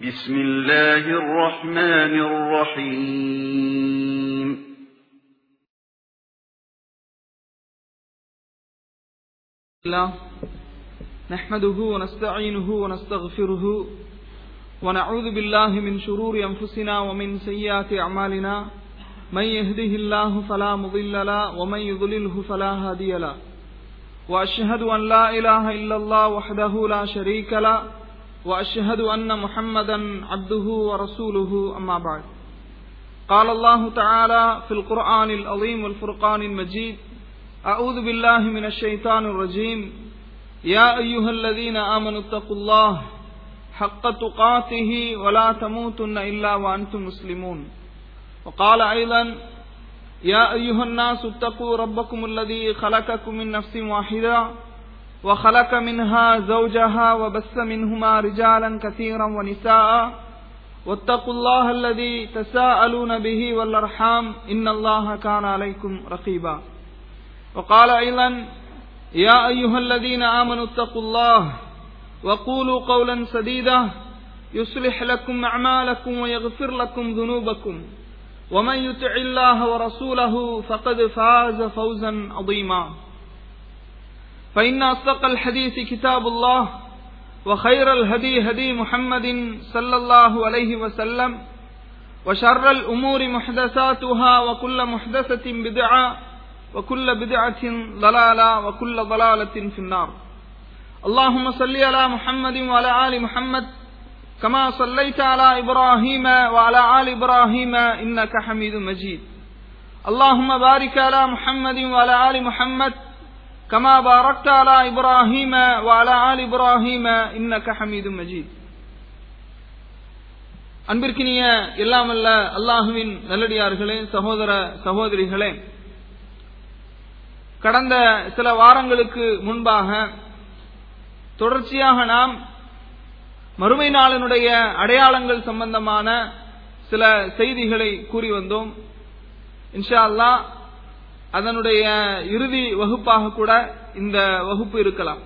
بسم الله الرحمن الرحيم نحمده ونستعينه ونستغفره ونعوذ بالله من شرور أنفسنا ومن سيئات أعمالنا من يهده الله فلا مضل له ومن يضلله فلا هادي له وأشهد أن لا إله إلا الله وحده لا شريك له وأشهد أن محمدا عبده ورسوله أما بعد قال الله تعالى في القرآن العظيم والفرقان المجيد أعوذ بالله من الشيطان الرجيم يا أيها الذين آمنوا اتقوا الله حق تقاته ولا تموتن إلا وأنتم مسلمون وقال أيضا يا أيها الناس اتقوا ربكم الذي خلقكم من نفس واحدة وخلق منها زوجها وبث منهما رجالا كثيرا ونساء واتقوا الله الذي تساءلون به والأرحام إن الله كان عليكم رقيبا وقال أيضا يا أيها الذين آمنوا اتقوا الله وقولوا قولا سديدا يصلح لكم أعمالكم ويغفر لكم ذنوبكم ومن يطع الله ورسوله فقد فاز فوزا عظيما فإن أصدق الحديث كتاب الله وخير الهدي هدي محمد صلى الله عليه وسلم وشر الأمور محدثاتها وكل محدثة بدعة وكل بدعة ضلالة وكل ضلالة في النار اللهم صل على محمد وعلى آل محمد كما صليت على إبراهيم وعلى آل إبراهيم إنك حميد مجيد اللهم بارك على محمد وعلى آل محمد كما باركت على إبراهيم وعلى آل إبراهيم إنك حميد مجيد அன்பிற்கினிய எல்லாமல்ல அல்லாஹுவின் நல்லடியார்களே, சகோதர சகோதரிகளே, கடந்த சில வாரங்களுக்கு முன்பாக தொடர்ச்சியாக நாம் மறுமை நாளினுடைய அடையாளங்கள் சம்பந்தமான சில செய்திகளை கூறி வந்தோம். இன்ஷா அல்லாஹ் அதனுடைய இறுதி வகுப்பாக கூட இந்த வகுப்பு இருக்கலாம்.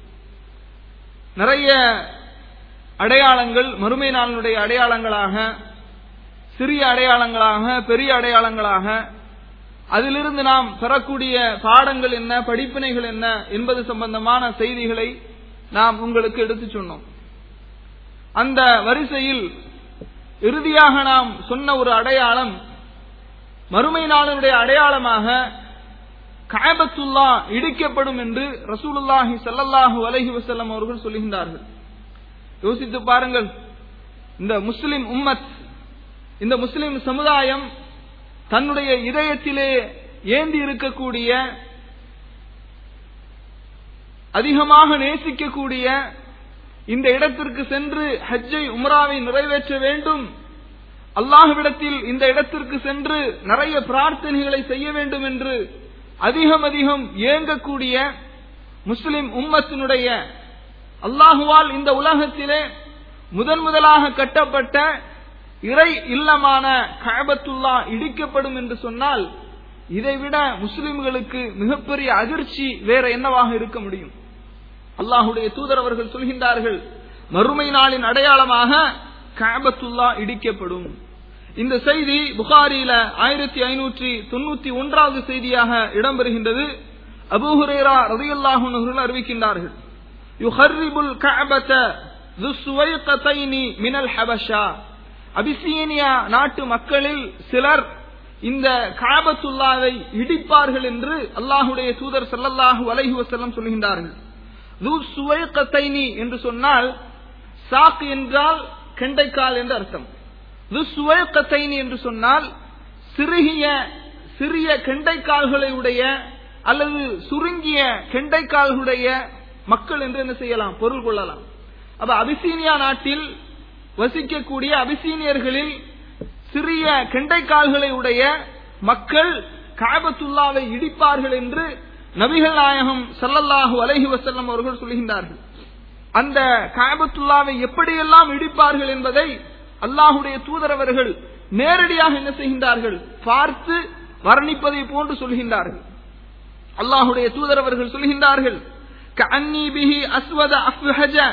நிறைய அடையாளங்கள் மறுமை நாளினுடைய அடையாளங்களாக, சிறிய அடையாளங்களாக, பெரிய அடையாளங்களாக, அதிலிருந்து நாம் பெறக்கூடிய பாடங்கள் என்ன, படிப்பினைகள் என்ன என்பது சம்பந்தமான செய்திகளை நாம் உங்களுக்கு எடுத்து சொன்னோம். அந்த வரிசையில் இறுதியாக நாம் சொன்ன ஒரு அடையாளம், மறுமை நாளினுடைய அடையாளமாக கஅபத்துல்லா இடிக்கப்படும் என்று ரசூலுல்லாஹி ஸல்லல்லாஹு அலைஹி வஸல்லம் அவர்கள் சொல்லுகின்றார்கள். யோசித்து பாருங்கள், இந்த முஸ்லிம் உம்மத், இந்த முஸ்லிம் சமுதாயம் தன்னுடைய இதயத்திலே ஏந்தி இருக்கக்கூடிய, அதிகமாக நேசிக்கக்கூடிய இந்த இடத்திற்கு சென்று ஹஜ்ஜை உம்ராவை நிறைவேற்ற வேண்டும், அல்லாஹ்விடத்தில் இந்த இடத்திற்கு சென்று நிறைய பிரார்த்தனைகளை செய்ய வேண்டும் என்று அதிகம் ஏங்கக்கூடிய முஸ்லிம் உம்மத்தினுடைய, அல்லாஹுவால் இந்த உலகத்திலே முதலாக கட்டப்பட்ட இறை இல்லமான கஅபத்துல்லா இடிக்கப்படும் என்று சொன்னால், இதைவிட முஸ்லிம்களுக்கு மிகப்பெரிய அதிர்ச்சி வேற என்னவாக இருக்க முடியும்? அல்லாஹுடைய தூதர் அவர்கள் சொல்கின்றார்கள், மறுமை நாளின் அடையாளமாக கஅபத்துல்லா இடிக்கப்படும். இந்த செய்தி புகாரியில 1591வது செய்தியாக இடம்பெறுகின்றது. அபூ ஹுரைரா ரலியல்லாஹு அன்ஹு அவர்கள் அறிவிக்கின்றார்கள், யுஹர்ரிபுல் கஅபத ذو السويقتين من الحبشة. அபிசீனியா நாட்டு மக்களில் சிலர் இந்த கஅபத்துல்லாவை இடிப்பார்கள் என்று அல்லாஹுடைய தூதர் ஸல்லல்லாஹு அலைஹி வஸல்லம் சொல்கின்றார்கள். ذو السويقتين என்று சொன்னால், சாக் என்றால் கெண்டைக்கால் என்று அர்த்தம். ذو السويقتين என்று சொன்னால் சிறிய கெண்டைக்கால்களை உடைய அல்லது சுருங்கிய கெண்டைக்கால்களுடைய மக்கள் என்று என்ன செய்யலாம், பொருள் கொள்ளலாம். அப்ப அபிசீனியா நாட்டில் வசிக்கக்கூடிய அபிசீனியர்களில் சிறிய கெண்டைக்கால்களை உடைய மக்கள் கஅபத்துல்லாவை இடிப்பார்கள் என்று நபிகள் நாயகம் ஸல்லல்லாஹு அலைஹி வஸல்லம் அவர்கள் சொல்கின்றார்கள். அந்த கஅபத்துல்லாவை எப்படியெல்லாம் இடிப்பார்கள் என்பதை அல்லாஹுடைய தூதர் அவர்கள் நேரடியாக என்ன செய்கின்றார்கள், பார்த்து வர்ணிப்பதை போன்று சொல்கின்றார்கள். அல்லாஹுடைய தூதர் அவர்கள் சொல்கின்றார்கள், கஅன்னி பிஹி அஸ்வத அஃப்ஹஜ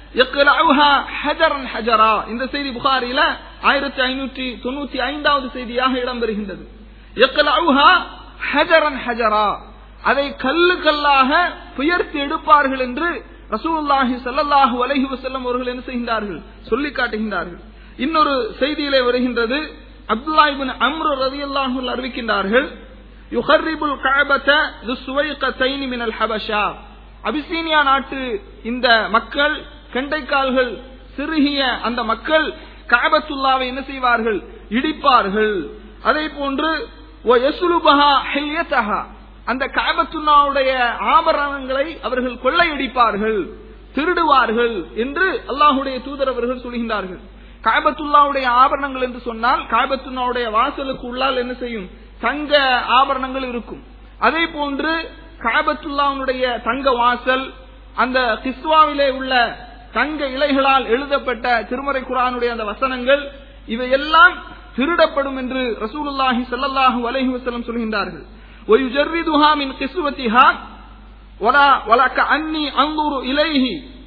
யக்லஉஹா ஹஜரன் ஹஜரா. இந்த செய்தி புகாரில 1595வது செய்தியாக இடம்பெறுகின்றது. யக்லஉஹா ஹஜரன் ஹஜரா, அதை கல்லு கல்லாக புயர்த்தி எடுப்பார்கள் என்று ரசூலுல்லாஹி ஸல்லல்லாஹு அலைஹி வஸல்லம் அவர்கள் என்ன செய்கின்றார்கள், சொல்லி காட்டுகின்றார்கள். இன்னொரு செய்தியிலே வருகின்றது, அப்துல்லாஹ் இப்னு அம்ர் ரலியல்லாஹு அன்ஹு அறிவிக்கின்றார்கள், யுஹர்ரிபுல் கஅபத ذுஸ்வைகதைன் மினல் ஹபஷா. அபிசீனியா நாட்டு இந்த மக்கள், கண்டைக்கால்கள் சிறுகிய அந்த மக்கள் கஅபத்துல்லாவை என்ன செய்வார்கள், இடிப்பார்கள். அதே போன்று வயஸ்லுபஹா ஹில்யதஹா, அந்த கஅபத்துல்லாவுடைய ஆபரணங்களை அவர்கள் கொள்ளையடிப்பார்கள், திருடுவார்கள் என்று அல்லாஹ்வுடைய தூதர் அவர்கள் சொல்கின்றார்கள். கஅபத்துல்லாவுடைய ஆபரணங்கள் என்று சொன்னால் கஅபத்துல்லாவுடைய வாசலுக்கு உள்ளால் என்ன செய்யும், தங்க ஆபரணங்கள் இருக்கும். அதே போன்று கஅபத்துல்லாவுடைய தங்க வாசல், அந்த கிஸ்வாவிலே உள்ள தங்க இலைகளால் எழுதப்பட்ட திருமறை குர்ஆனுடைய அந்த வசனங்கள், இவையெல்லாம் திருடப்படும் என்று ரசூலுல்லாஹி ஸல்லல்லாஹு அலைஹி வஸல்லம் சொல்கின்றார்கள். وَيُجَرِّدُهَا مِنْ قِسْوَتِهَا وَلَا كَأَنِّي أَنظُرُ إِلَيْهِ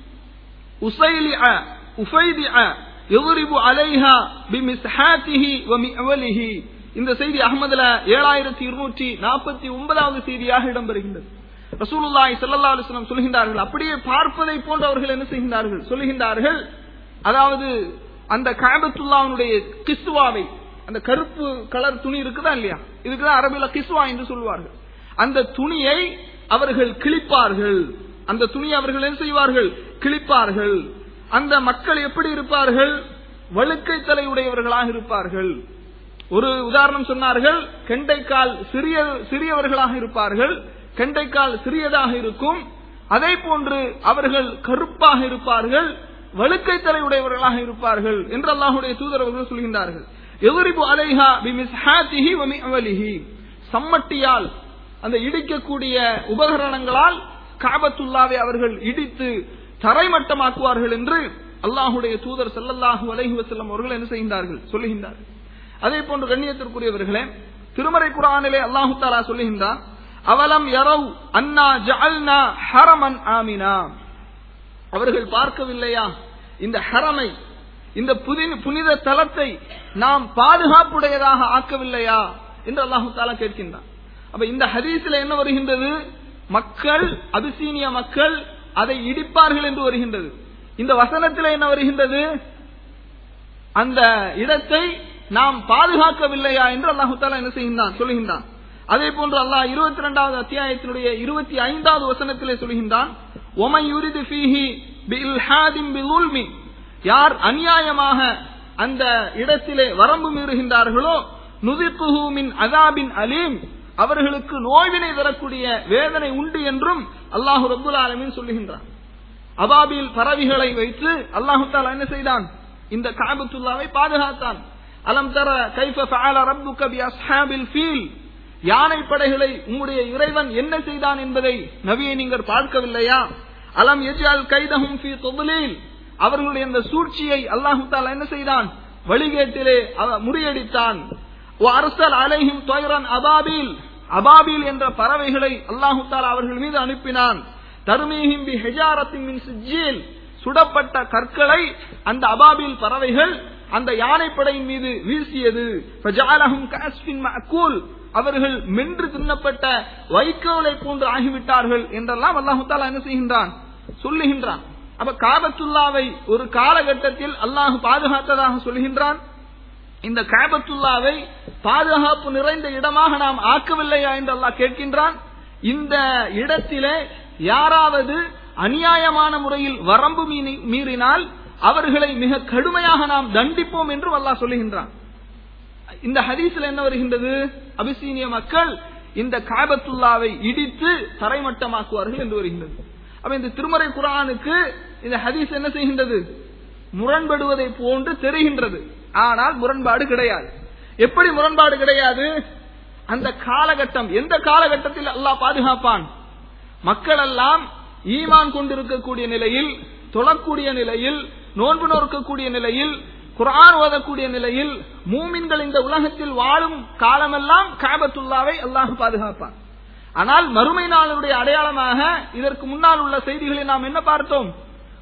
أُفَيْدِعَ يَضْرِبُ عَلَيْهَا بِمِسْحَاتِهِ وَمِعْوَلِهِ. இந்த செய்தி அஹ்மதுல 7249வது செய்தியாக இடம்பெறுகின்றது. ரசூலுல்லாஹி ஸல்லல்லாஹு அலைஹி வஸல்லம் சொல்கின்றார்கள், அப்படியே பார்ப்பதை போன்று அவர்கள் என்ன செய்கின்றார்கள், சொல்கின்றார்கள். அதாவது அந்த கஅபத்துல்லாஹ்வுடைய கிஸ்வாவை, அந்த கருப்பு கலர் துணி இருக்குதா இல்லையா, இதுக்குதான் அரபில கிஸ்வா என்று சொல்வார்கள். அந்த துணியை அவர்கள் கிழிப்பார்கள். அந்த துணியை அவர்கள் என்ன செய்வார்கள், கிழிப்பார்கள். அந்த மக்கள் எப்படி இருப்பார்கள், வழுக்கை தலையுடையவர்களாக இருப்பார்கள். ஒரு உதாரணம் சொன்னார்கள், கெண்டைக்கால் சிறியவர்களாக இருப்பார்கள், கெண்டைக்கால் சிறியதாக இருக்கும். அதே போன்று அவர்கள் கருப்பாக இருப்பார்கள், வழுக்கை தலையுடையவர்களாக இருப்பார்கள் என்று அல்லாஹ்வுடைய தூதர் அவர்கள் சொல்கின்றார்கள். யضربு அலைஹா பிமிஸ்ஹாத்திஹி வமிஅவலிஹி, சம்மட்டியால், அந்த இடிக்கக்கூடிய உபகரணங்களால் கஅபத்துல்லாவை அவர்கள் இடித்து தரைமட்டமாக்குவார்கள் என்று அல்லாஹ்வுடைய தூதர் ஸல்லல்லாஹு அலைஹி வஸல்லம் அவர்கள் என்ன செய்கின்றார்கள், சொல்லுகின்றார்கள். அதே போன்று கண்ணியத்திற்குரியவர்களே, திருமறை குர்ஆனிலே அல்லாஹ் தஆலா சொல்லுகின்றார், அவலம் யரவ் அன்னா ஜஅல்னா ஹரமன் ஆமினா, அவர்கள் பார்க்கவில்லையா இந்த ஹரமை, இந்த புனித தலத்தை நாம் பாதுகாப்புடையதாக ஆக்கவில்லையா என்று அல்லாஹ் தஆலா கேட்கின்றார். அப்ப இந்த ஹதீஸில் என்ன வருகின்றது, மக்கள், அபிசீனிய மக்கள் அதை இடிப்பார்கள் என்று வருகின்றது. இந்த வசனத்தில் என்ன வருகின்றது, அந்த இடத்தை நாம் பாதுகாக்கவில்லையா என்று அல்லாஹ் தஆலா என்ன செய்கின்றான், சொல்லுகின்றான். அதே போன்று அல்லாஹ் 22வது அத்தியாயத்தினுடைய 25வது வசனத்திலே சொல்கின்றான், ஒமன் யுரிது ஃபீஹி பிஇல்ஹாதின் பிظுல்மி, யார் அநியாயமாக அந்த இடத்திலே வரம்பு மீறுகின்றார்களோ, நுதிக்குஹு மின் அஸாபின் அலீம், அவர்களுக்கு நோய்வினை தரக்கூடிய வேதனை உண்டு என்றும் அல்லாஹ் ரப்பல் ஆலமீன் சொல்லுகின்றான். அபாபில் பறவைகளை வைத்து அல்லாஹ் தஆலா என்ன செய்தான், இந்த கஅபத்துல்லாவை பாதுகாத்தான். அலம் தர கைஃப ஃபஅல ரப்புக பி அஸ்ஹாபில் ஃபீல், யானை படைகளை உம்முடைய இறைவன் என்ன செய்தான் என்பதை நபியை நீங்கள் பார்க்கவில்லையா? அலம் யஜ்அல் கைதஹும் ஃபீ துத்லீல், அவர்களுடைய அந்த சூழ்ச்சியை அல்லாஹ் தஆலா என்ன செய்தான், வழிகேட்டிலே முறியடித்தான். வ அர்ஸல் அலைஹிம் தைரன் அபாபில், அபாபில் என்ற பறவைகளை அல்லாஹ் தஆலா அவர்கள் மீது அனுப்பினான். தர்மீஹிம் பி ஹிஜாரத்தின் மின் சிஜ்ஜீல், சுடப்பட்ட கற்களை அந்த அபாபில் பறவைகள் அந்த யானைப்படையின் மீது வீசியது. ஃபஜஅலஹும் கஅஸ்ஃபின் மஅகூல், அவர்கள் மென்று தின்னப்பட்ட வைக்கோலை போன்று ஆகிவிட்டார்கள் என்றெல்லாம் அல்லாஹ் தஆலா என்ன செய்கின்றான், சொல்லுகின்றான். அப்ப கஅபத்துல்லாவை ஒரு காலகட்டத்தில் அல்லாஹ் பாதுகாத்ததாக சொல்கின்றான். இந்த கஅபத்துல்லாவை பாதுகாப்பு நிறைந்த இடமாக நாம் ஆக்கவில்லையா என்று அல்லாஹ் கேட்கின்றான். இந்த இடத்திலே யாராவது அநியாயமான முறையில் வரம்பு மீறினால் அவர்களை மிக கடுமையாக நாம் தண்டிப்போம் என்று அல்லாஹ் சொல்லுகின்றான். இந்த ஹதீஸ்ல என்ன வருகின்றது, அபிசீனிய மக்கள் இந்த கஅபத்துல்லாவை இடித்து தரைமட்டமாக்குவார்கள் என்று வருகின்றது. அப்ப இந்த திருமறை குர்ஆனுக்கு இந்த ஹதீஸ் என்ன செய்கின்றது, முரண்படுவதை போன்று தெரிகின்றது. ஆனால் முரண்பாடு கிடையாது. எப்படி முரண்பாடு கிடையாது, அந்த காலகட்டம், எந்த காலகட்டத்தில் அல்லாஹ் பாதுகாப்பான், மக்கள் எல்லாம் ஈமான் கொண்டிருக்கக்கூடிய நிலையில், தொழக்கூடிய நிலையில், நோன்பு நோக்கக்கூடிய நிலையில், குர்ஆன் ஓதக்கூடிய நிலையில், மூமின்கள் இந்த உலகத்தில் வாழும் காலமெல்லாம் கஅபத்துல்லாவை அல்லாஹ் பாதுகாப்பான். ஆனால் மறுமை நாளுடைய அடையாளமாக இதற்கு முன்னால் உள்ள செய்திகளை நாம் என்ன பார்த்தோம்,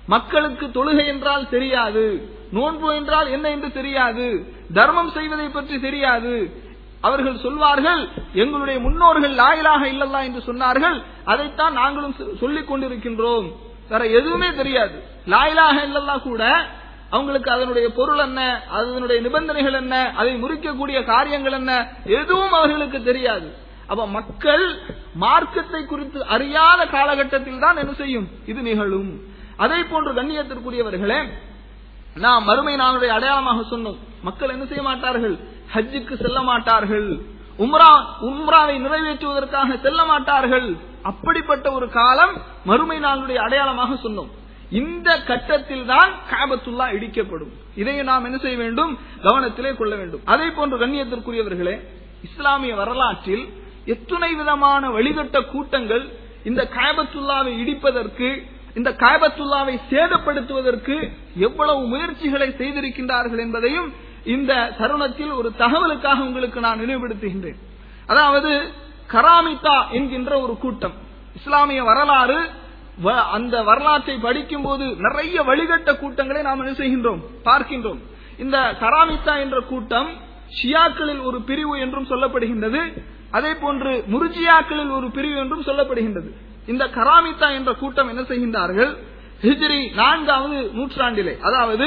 மக்களுக்கு தொழுகை என்றால் தெரியாது, நோன்பு என்றால் என்ன என்று தெரியாது, தர்மம் செய்வதை பற்றி தெரியாது. அவர்கள் சொல்வார்கள், எங்களுடைய முன்னோர்கள் லா இலாஹ இல்லல்லாஹ் என்று சொன்னார்கள், அதைத்தான் நாங்களும் சொல்லிக் கொண்டிருக்கின்றோம், வேற எதுவுமே தெரியாது. லா இலாஹ இல்லல்லாஹ் கூட அவங்களுக்கு அதனுடைய பொருள் என்ன, அதனுடைய நிபந்தனைகள் என்ன, அதை முறிக்கக்கூடிய காரியங்கள் என்ன, எதுவும் அவர்களுக்கு தெரியாது. அப்ப மக்கள் மார்க்கத்தை குறித்து அறியாத காலகட்டத்தில் தான் என்ன செய்யும், இது நிகழும். அதே போன்று கண்ணியத்திற்குரியவர்களே, நாம் மறுமை நாளுடைய அடையாளமாக சொன்னோம், மக்கள் என்ன செய்ய மாட்டார்கள், ஹஜ்ஜுக்கு செல்ல மாட்டார்கள், உம்ராவை நிறைவேற்றுவதற்காக செல்ல மாட்டார்கள். அப்படிப்பட்ட ஒரு காலம் மறுமை நாளுடைய அடையாளமாக சொன்னோம். இந்த கட்டத்தில் தான் காபத்துல்லா இடிக்கப்படும். இதையும் நாம் என்ன செய்ய வேண்டும், கவனத்திலே கொள்ள வேண்டும். அதே போன்று கண்ணியத்திற்குரியவர்களே, இஸ்லாமிய வரலாற்றில் எத்துணை விதமான வழிகட்ட கூட்டங்கள் இந்த காபத்துல்லாவை இடிப்பதற்கு, இந்த காபத்துல்லாவை சேதப்படுத்துவதற்கு எவ்வளவு முயற்சிகளை செய்திருக்கின்றார்கள் என்பதையும் இந்த தருணத்தில் ஒரு தகவலுக்காக உங்களுக்கு நான் நினைவுபடுத்துகின்றேன். அதாவது கராமிதா என்கின்ற ஒரு கூட்டம், இஸ்லாமிய வரலாறு, அந்த வரலாற்றை படிக்கும் போது நிறைய வழிகட்ட கூட்டங்களை நாம் என்ன செய்கின்றோம், பார்க்கின்றோம். இந்த கராமிதா என்ற கூட்டம் ஷியாக்களில் ஒரு பிரிவு என்றும் சொல்லப்படுகின்றது, அதே போன்று முர்ஜியாக்களில் ஒரு பிரிவு என்றும் சொல்லப்படுகின்றது. இந்த கராமிதா என்ற கூட்டம் என்ன செய்கின்றார்கள், ஹிஜ்ரி 4வது நூற்றாண்டிலே, அதாவது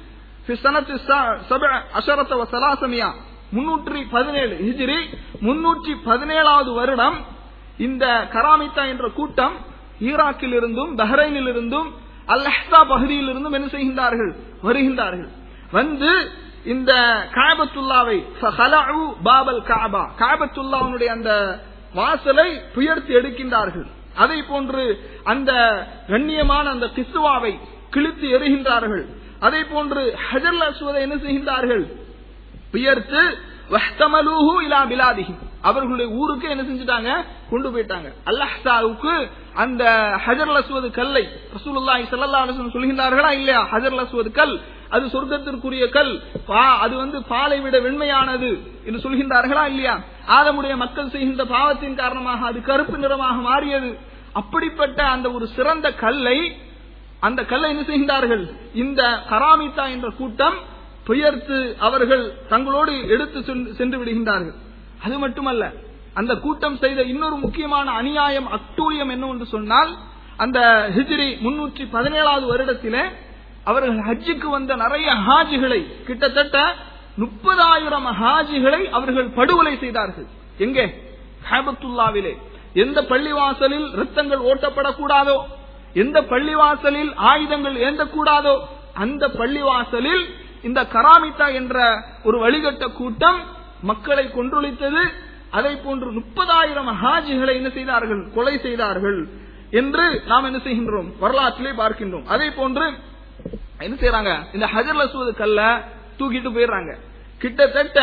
317 ஹிஜ்ரி 317வது வருடம் இந்த கராமிதா என்ற கூட்டம் ஈராக்கில் இருந்தும் பஹ்ரைனில் இருந்தும் அல் அஹ்ஸா பகுதியில் இருந்தும் என்ன செய்கின்றார்கள், வருகின்றார்கள். வந்து இந்த காபத்துல்லாவை பாபல் காபா, காபத்துல்லாவுடைய அந்த வாசலை புயர்த்தி எடுக்கின்றார்கள். அதை போன்று அந்த கண்ணியமான அந்த கிஸ்வாவை கிழித்து எறிகின்றார்கள். அதே போன்று ஹஜர் அஸ்வதை என்ன செய்கின்றார்கள், புயர்த்து வஹ்தமலூஹு இலா பிலாதிஹி, அவர்களுடைய ஊருக்கு என்ன செஞ்சிட்டாங்க, கொண்டு போயிட்டாங்க. அல்-அஹ்ஸாவுக்கு அந்த ஹஜர் அஸ்வத் கல்லை ரசூலுல்லாஹி ஸல்லல்லாஹு அலைஹி வஸல்லம் சொல்கின்றார்களா இல்லையா, ஹஜர் அஸ்வத் கல் அது சொர்க்கத்திற்குரிய கல், அது பாலை விட வெண்மையானது என்று சொல்கின்றார்களா இல்லையா, ஆதமுடைய மக்கள் செய்கின்ற பாவத்தின் காரணமாக அது கருப்பு நிறமாக மாறியது. அப்படிப்பட்ட அந்த ஒரு சிறந்த கல்லை, அந்த கல்லை என்ன செய்கின்றார்கள், இந்த கராமிதா என்ற கூட்டம் புயர்த்து அவர்கள் தங்களோடு எடுத்து சென்று விடுகின்றார்கள். அது மட்டுமல்ல, அந்த கூட்டம் செய்த இன்னொரு முக்கியமான அநியாயம், அட்டூழியம் என்னவென்று சொன்னால், அந்த ஹிஜ்ரி 317வது வருடத்திலே அவர்கள் ஹஜ்ஜுக்கு வந்த நிறைய ஹாஜிகளை, கிட்டத்தட்ட 30,000 ஹாஜிகளை அவர்கள் படுகொலை செய்தார்கள். எங்கே, காபத்துல்லாவிலே. எந்த பள்ளிவாசலில் ரத்தங்கள் ஓட்டப்படக்கூடாதோ, எந்த பள்ளிவாசலில் ஆயுதங்கள் ஏந்தக்கூடாதோ, அந்த பள்ளிவாசலில் இந்த கராமிதா என்ற ஒரு வழிகட்ட கூட்டம் மக்களை கொன்றொழித்தது. அதை போன்று 30,000 ஹாஜிகளை என்ன செய்தார்கள், கொலை செய்தார்கள் என்று நாம் என்ன செய்கின்றோம், வரலாற்றிலே பார்க்கின்றோம். அதே போன்று என்ன செய்யறாங்க, இந்த ஹஜர் அஸ்வத் கல்ல தூக்கிட்டு போயிடுறாங்க. கிட்டத்தட்ட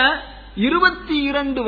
22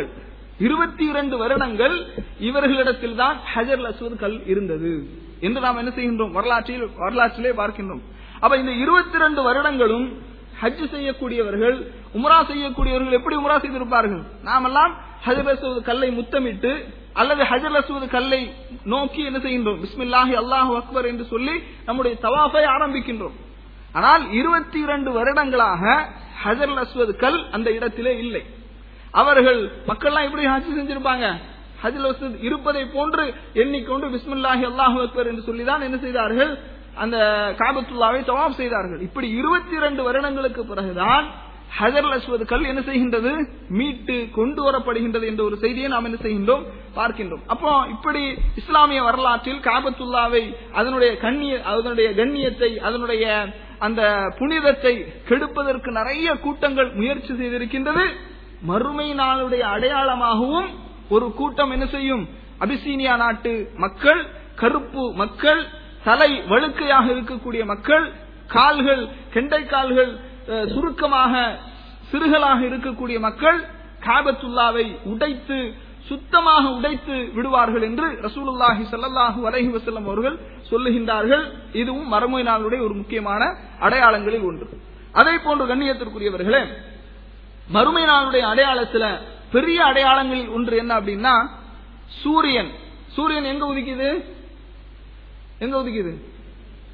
வருடங்கள் இவர்களிடத்தில் தான் ஹஜர் அஸ்வத் கல் இருந்தது என்று நாம் என்ன செய்கின்றோம், வரலாற்றிலே பார்க்கின்றோம். அப்ப இந்த 22 வருடங்களும் ஹஜ் செய்யக்கூடியவர்கள், உம்ரா செய்யக்கூடியவர்கள் எப்படி உம்ரா செய்திருப்பார்கள், நாமெல்லாம் ஹஜர் அஸ்வத் கல்லை முத்தமிட்டு அல்லது ஹஜர் அஸ்வத் கல்லை நோக்கி என்ன செய்கின்றோம், பிஸ்மில்லாஹி அல்லாஹு அக்பர் என்று சொல்லி நம்முடைய தவாஃபை ஆரம்பிக்கின்றோம். ஆனால் 22 வருடங்களாக ஹஜர் அஸ்வத் கல் அந்த இடத்திலே இல்லை. அவர்கள் மக்கள்லாம் எப்படி ஹஜ் செஞ்சிருப்பாங்க, ஹஜர் அஸ்வத் இருப்பதை போன்று எண்ணிக்கொண்டு பிஸ்மில்லாஹி அல்லாஹு அக்பர் என்று சொல்லிதான் என்ன செய்தார்கள், அந்த காபத்துல்லாவை தவாப் செய்தார்கள். இப்படி 22 வருடங்களுக்கு பிறகுதான் ஹஜர் அஸ்வத் கல் என்ன செய்கின்றது, மீட்டு கொண்டு வரப்படுகின்றது என்ற ஒரு செய்தியை நாம் என்ன செய்கின்றோம், பார்க்கின்றோம். அப்போ இப்படி இஸ்லாமிய வரலாற்றில் காபத்துல்லாவை, அதனுடைய கண்ணியத்தை, அதனுடைய அந்த புனிதத்தை கெடுப்பதற்கு நிறைய கூட்டங்கள் முயற்சி செய்திருக்கின்றது. மறுமை நாளுடைய அடையாளமாகவும் ஒரு கூட்டம் என்ன செய்யும், அபிசீனியா நாட்டு மக்கள், கருப்பு மக்கள், தலை வழுக்கையாக இருக்கக்கூடிய மக்கள், கால்கள் கெண்டை கால்கள் சுருக்கமாக சிறுகளாக இருக்கக்கூடிய மக்கள் காபத்துல்லாவை உடைத்து சுத்தமாக உடைத்து விடுவார்கள் என்று ரசூலுல்லாஹி ஸல்லல்லாஹு அலைஹி வஸல்லம் அவர்கள் சொல்லுகின்றார்கள். இதுவும் மறுமை நாளுடைய ஒரு முக்கியமான அடையாளங்களில் ஒன்று. அதே போன்று கண்ணியத்திற்குரியவர்களே, மறுமை நாளுடைய அடையாளத்துல பெரிய அடையாளங்களில் ஒன்று என்ன அப்படின்னா, சூரியன் எங்க உதிக்குது,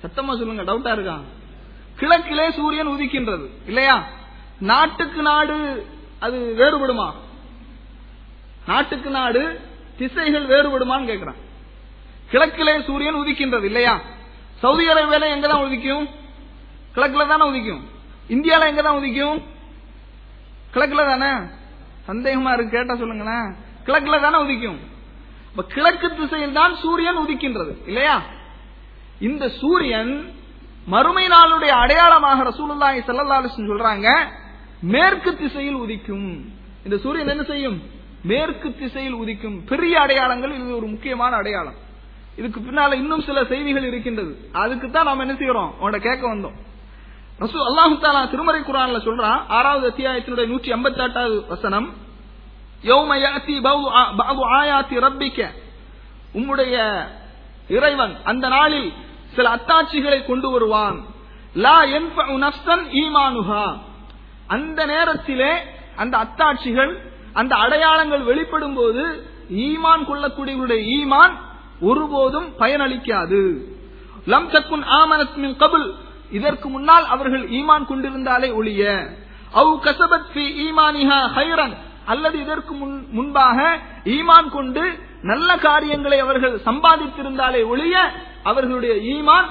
சத்தமா சொல்லுங்க, டவுட்டா இருக்கா? கிழக்கிலே சூரியன் உதிக்கின்றது இல்லையா? நாட்டுக்கு நாடு அது வேறுபடுமா? நாட்டுக்கு நாடு திசைகள் வேறுபடுமான்னு கேட்கிறான். கிழக்கிலே சூரியன் உதிக்கின்றது இல்லையா? சவுதி அரேபியால எங்கதான் உதிக்கும்? கிழக்குல தானே உதிக்கும். இந்தியால எங்கதான் உதிக்கும்? கிழக்குல தானே. சந்தேகமா இருக்கு, கேட்டா சொல்லுங்களேன். கிழக்குல தானே உதிக்கும். கிழக்கு திசையில் தான் சூரியன் உதிக்கின்றது இல்லையா? இந்த சூரியன் மறுமை நாளுடைய அடையாளமாக ரசூலுல்லாஹி ஸல்லல்லாஹு அலைஹி வஸல்லம் சொல்றாங்க, மேற்கு திசையில் உதிக்கும். இந்த சூரியன் என்ன செய்யும்? மேற்கு திசையில் உதிக்கும். பெரிய அடையாளங்கள், இது ஒரு முக்கியமான அடையாளம். இதுக்கு பின்னால இன்னும் சில செய்திகள் இருக்கின்றது. அதுக்கு தான் நாம என்ன செய்யறோம், உன்ட கேட்க வந்தோம். ரசூல் அல்லாஹ் தஆலா திருமறை குர்ஆன்ல சொல்றான், 6வது அத்தியாயத்தினுடைய 188வது வசனம், யௌம யாதி பஅது ஆயாத்தி ரப்பிக, உம்முடைய இறைவன் அந்த நாளில் சில அத்தாட்சிகளை கொண்டு வருவான். லா யன்ஃபஉ நஃப்ஸன் ஈமானுஹா, அந்த நேரத்திலே அந்த அத்தாட்சிகள், அந்த அடையாளங்கள் வெளிப்படும் போது ஈமான் கொள்ளக்கூடியவருடைய ஈமான் ஒருபோதும் பயனளிக்காது. லம் தக்குன் ஆமனத் மின் கபில், இதற்கு முன்னால் அவர்கள் ஈமான் கொண்டிருந்தாலே ஒழிய, அவ் கஸபத் ஃபீ ஈமானிஹா கைரன், அல்லது இதற்கு முன்பாக ஈமான் கொண்டு நல்ல காரியங்களை அவர்கள் சம்பாதித்திருந்தாலே ஒழிய அவர்களுடைய ஈமான்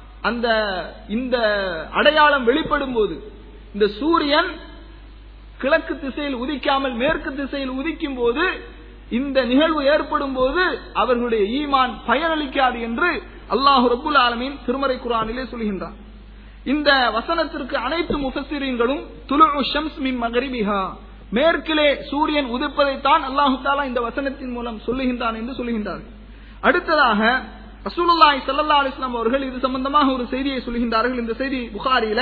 இந்த அடையாளம் வெளிப்படும் போது, இந்த சூரியன் கிழக்கு திசையில் உதிக்காமல் மேற்கு திசையில் உதிக்கும் போது, இந்த நிகழ்வு ஏற்படும் போது அவர்களுடைய ஈமான் பயனளிக்காது என்று அல்லாஹ் ரப்புல் ஆலமீன் திருமறை குர்ஆனிலே சொல்கின்றான். இந்த வசனத்திற்கு அனைத்து முஃபஸ்ஸிரீன்களும் துலுஉ ஷம்ஸ் மின் மக்ரிபிஹா, மேற்கிலே சூரியன் உதிப்பதைத்தான் அல்லாஹ் தஆலா இந்த வசனத்தின் மூலம் சொல்லுகின்றான் என்று சொல்லுகின்றார்கள். அடுத்ததாக ரசூலுல்லாஹி ஸல்லல்லாஹு அலைஹி வஸல்லம் அவர்கள் இது சம்பந்தமாக ஒரு செய்தியை சொல்கின்றார்கள். இந்த செய்தி புகாரியில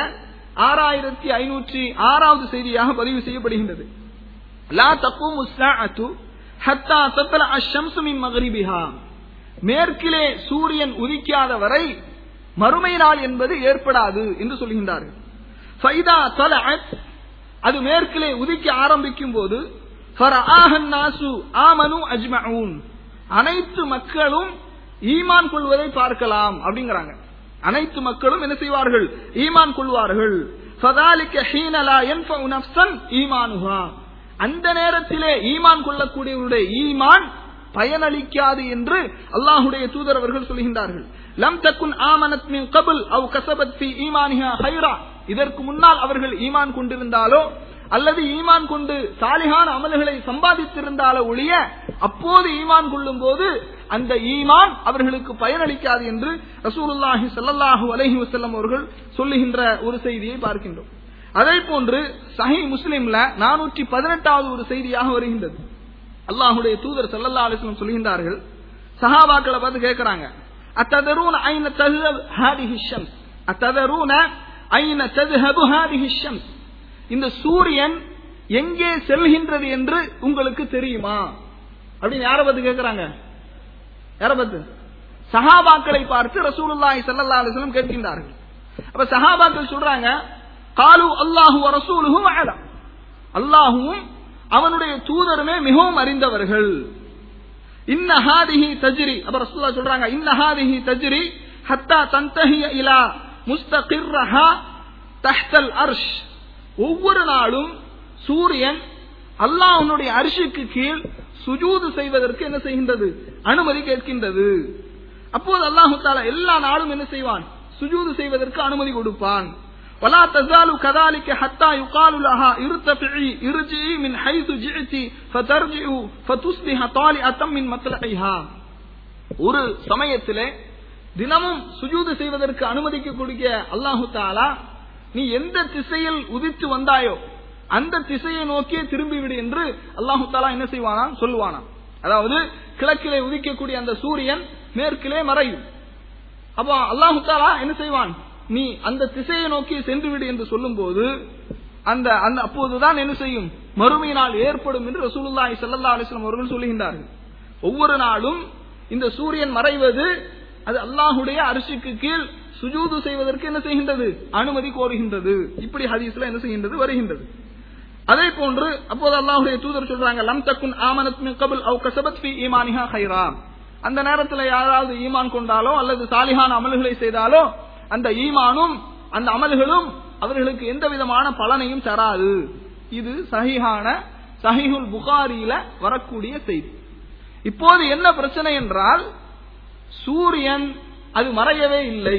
6506வது செய்தியாக பதிவு செய்யப்படுகின்றது. லா தகூமு ஸாஅத்து ஹத்தா தத்லஅ அஷ்-ஷம்ஸு மின் மக்ரிபிஹா, மேற்கிலே சூரியன் உதிக்காத வரை மறுமை நாள் என்பது ஏற்படாது என்று சொல்கின்றார்கள். ஃபைதா தலஅத், அது மேற்கிலே உதிக்க ஆரம்பிக்கும் போது, ஃபரஆஹன் நாசு ஆமனு அஜ்மஊன், அனைத்து மக்களும் ஈமான் கொள்வதை பார்க்கலாம் அப்படிங்கறாங்க. அனைத்து மக்களும் என்ன செய்வார்கள்? ஈமான் கொள்வார்கள். ஃபதாலிக ஹீன லா யன்ஃபஉ நஃப்ஸன் ஈமானுஹா, அந்த நேரத்திலே ஈமான் கொள்ளக்கூடியவருடைய ஈமான் பயனளிக்காது என்று அல்லாஹ்வுடைய தூதர் அவர்கள் சொல்கின்றார்கள். லம் தக்குன் ஆமனத் மின் கபில் அவ் கஸபத் ஃபீ ஈமானிஹா கைரா, இதற்கு முன்னால் அவர்கள் ஈமான் கொண்டிருந்தாலோ அல்லது ஈமான் கொண்டு சாலிஹான அமல்களை சம்பாதித்திருந்தாலோ ஒழிய அப்போது ஈமான் கொள்ளும் போது அந்த ஈமான் அவர்களுக்கு பயனளிக்காது என்று ரசூலுல்லாஹி ஸல்லல்லாஹு அலைஹி வஸல்லம் அவர்கள் சொல்லுகின்ற ஒரு செய்தியை பார்க்கின்றோம். அதே போன்று சஹீஹ் முஸ்லிம்ல 418வது ஒரு செய்தியாக வருகின்றது. அல்லாஹ்வுடைய தூதர் ஸல்லல்லாஹு அலைஹி வஸல்லம் சொல்கின்றார்கள், சஹாபாக்களை பார்த்து கேட்கறாங்க, அத்ததரூன ஐன தذهب هذه الشمس, அத்ததரூன ஐன تذهب هذه الشمس, இந்த சூரியன் எங்கே செல்கின்றது என்று உங்களுக்கு தெரியுமா அப்படின்னு யாரை பார்த்து கேட்கிறாங்க? யாரை பார்த்து? சஹாபாக்களை பார்த்து ரசூலுல்லாஹி ஸல்லல்லாஹு அலைஹி வஸல்லம் கேட்கின்றார்கள். அப்ப சஹாபாக்கள் சொல்றாங்க, காலு அல்லாஹு வ ரசூலுஹு அலம், அல்லாஹ்வும் அவனுடைய தூதருமே மிகவும் அறிந்தவர்கள். இன்ன ஹாதிஹி தஜ்ரி, அப்ப ரசூலுல்லாஹ் சொல்றாங்க, இன்ன ஹாதிஹி தஜ்ரி ஹத்தா தன்தஹி இலா முஸ்தகிர்ரஹா தஹ்தல் அர்ஷ், ஒவ்வொரு நாளும் சூரியன் அல்லாஹ்வுடைய அர்ஷுக்கு கீழ் சுஜூது செய்வதற்கு என்ன செய்கின்றது? அனுமதி கேட்கின்றது. அப்போது அல்லாஹ் தஆலா எல்லா நாளும் என்ன செய்வான்? சுஜூது செய்வதற்கு அனுமதி கொடுப்பான். வலா தஸாலு கதாலிக ஹத்தா யுகாலு லஹா இர்தஃபி இர்ஜி மின் ஹைது ஜிஅதி ஃபதர்ஜிஉ ஃபதுஸ்பிஹ தாலிஅத்தம் மின் மத்லஇஹா, ஒரு சமயத்திலே தினமும் சுஜூது செய்வதற்கு அனுமதிக்கக்கூடிய அல்லாஹ் தஆலா, நீ எந்த திசையில் உதித்து வந்தாயோ அந்த திசையை நோக்கியே திரும்பிவிடு என்று அல்லாஹ் தஆலா என்ன செய்வானா? சொல்லுவானா. அதாவது கிழக்கிலே உதிக்கக்கூடிய அந்த சூரியன் மேற்கிலே மறையும். அப்ப அல்லாஹ் தஆலா என்ன செய்வான்? நீ அந்த திசையை நோக்கி சென்று விடு என்று சொல்லும் போது அப்போதுதான் என்ன செய்யும்? மறுமை நாள் ஏற்படும் என்று ரசூலுல்லாஹி ஸல்லல்லாஹு அலைஹி வஸல்லம் அவர்கள் சொல்லுகின்றார்கள். ஒவ்வொரு நாளும் இந்த சூரியன் மறைவது அது அல்லாஹ்வுடைய அர்ஷுக்கு கீழ் சுஜூது செய்வதற்கு என்ன செய்கின்றது? அனுமதி கோருகின்றது. இப்படி ஹதீஸ்ல என்ன செய்கின்றது? வருகின்றது. அதே போன்று அப்போது அல்லாஹ்வுடைய தூதர் சொல்றாங்க, லம் தக்குன் ஆமனத் மின் கபில் அவ் கஸபத் ஃபீ ஈமானிஹா கைரா, அந்த நேரத்தில் யாராவது ஈமான் கொண்டாலோ அல்லது சாலிஹான அமல்களை செய்தாலோ அந்த ஈமானும் அந்த அமல்களும் அவர்களுக்கு எந்த விதமான பலனையும் தராது. இது சஹீஹுல் புகாரியில வரக்கூடிய செய்தி. இப்போது என்ன பிரச்சனை என்றால், சூரியன் அது மறையவே இல்லை,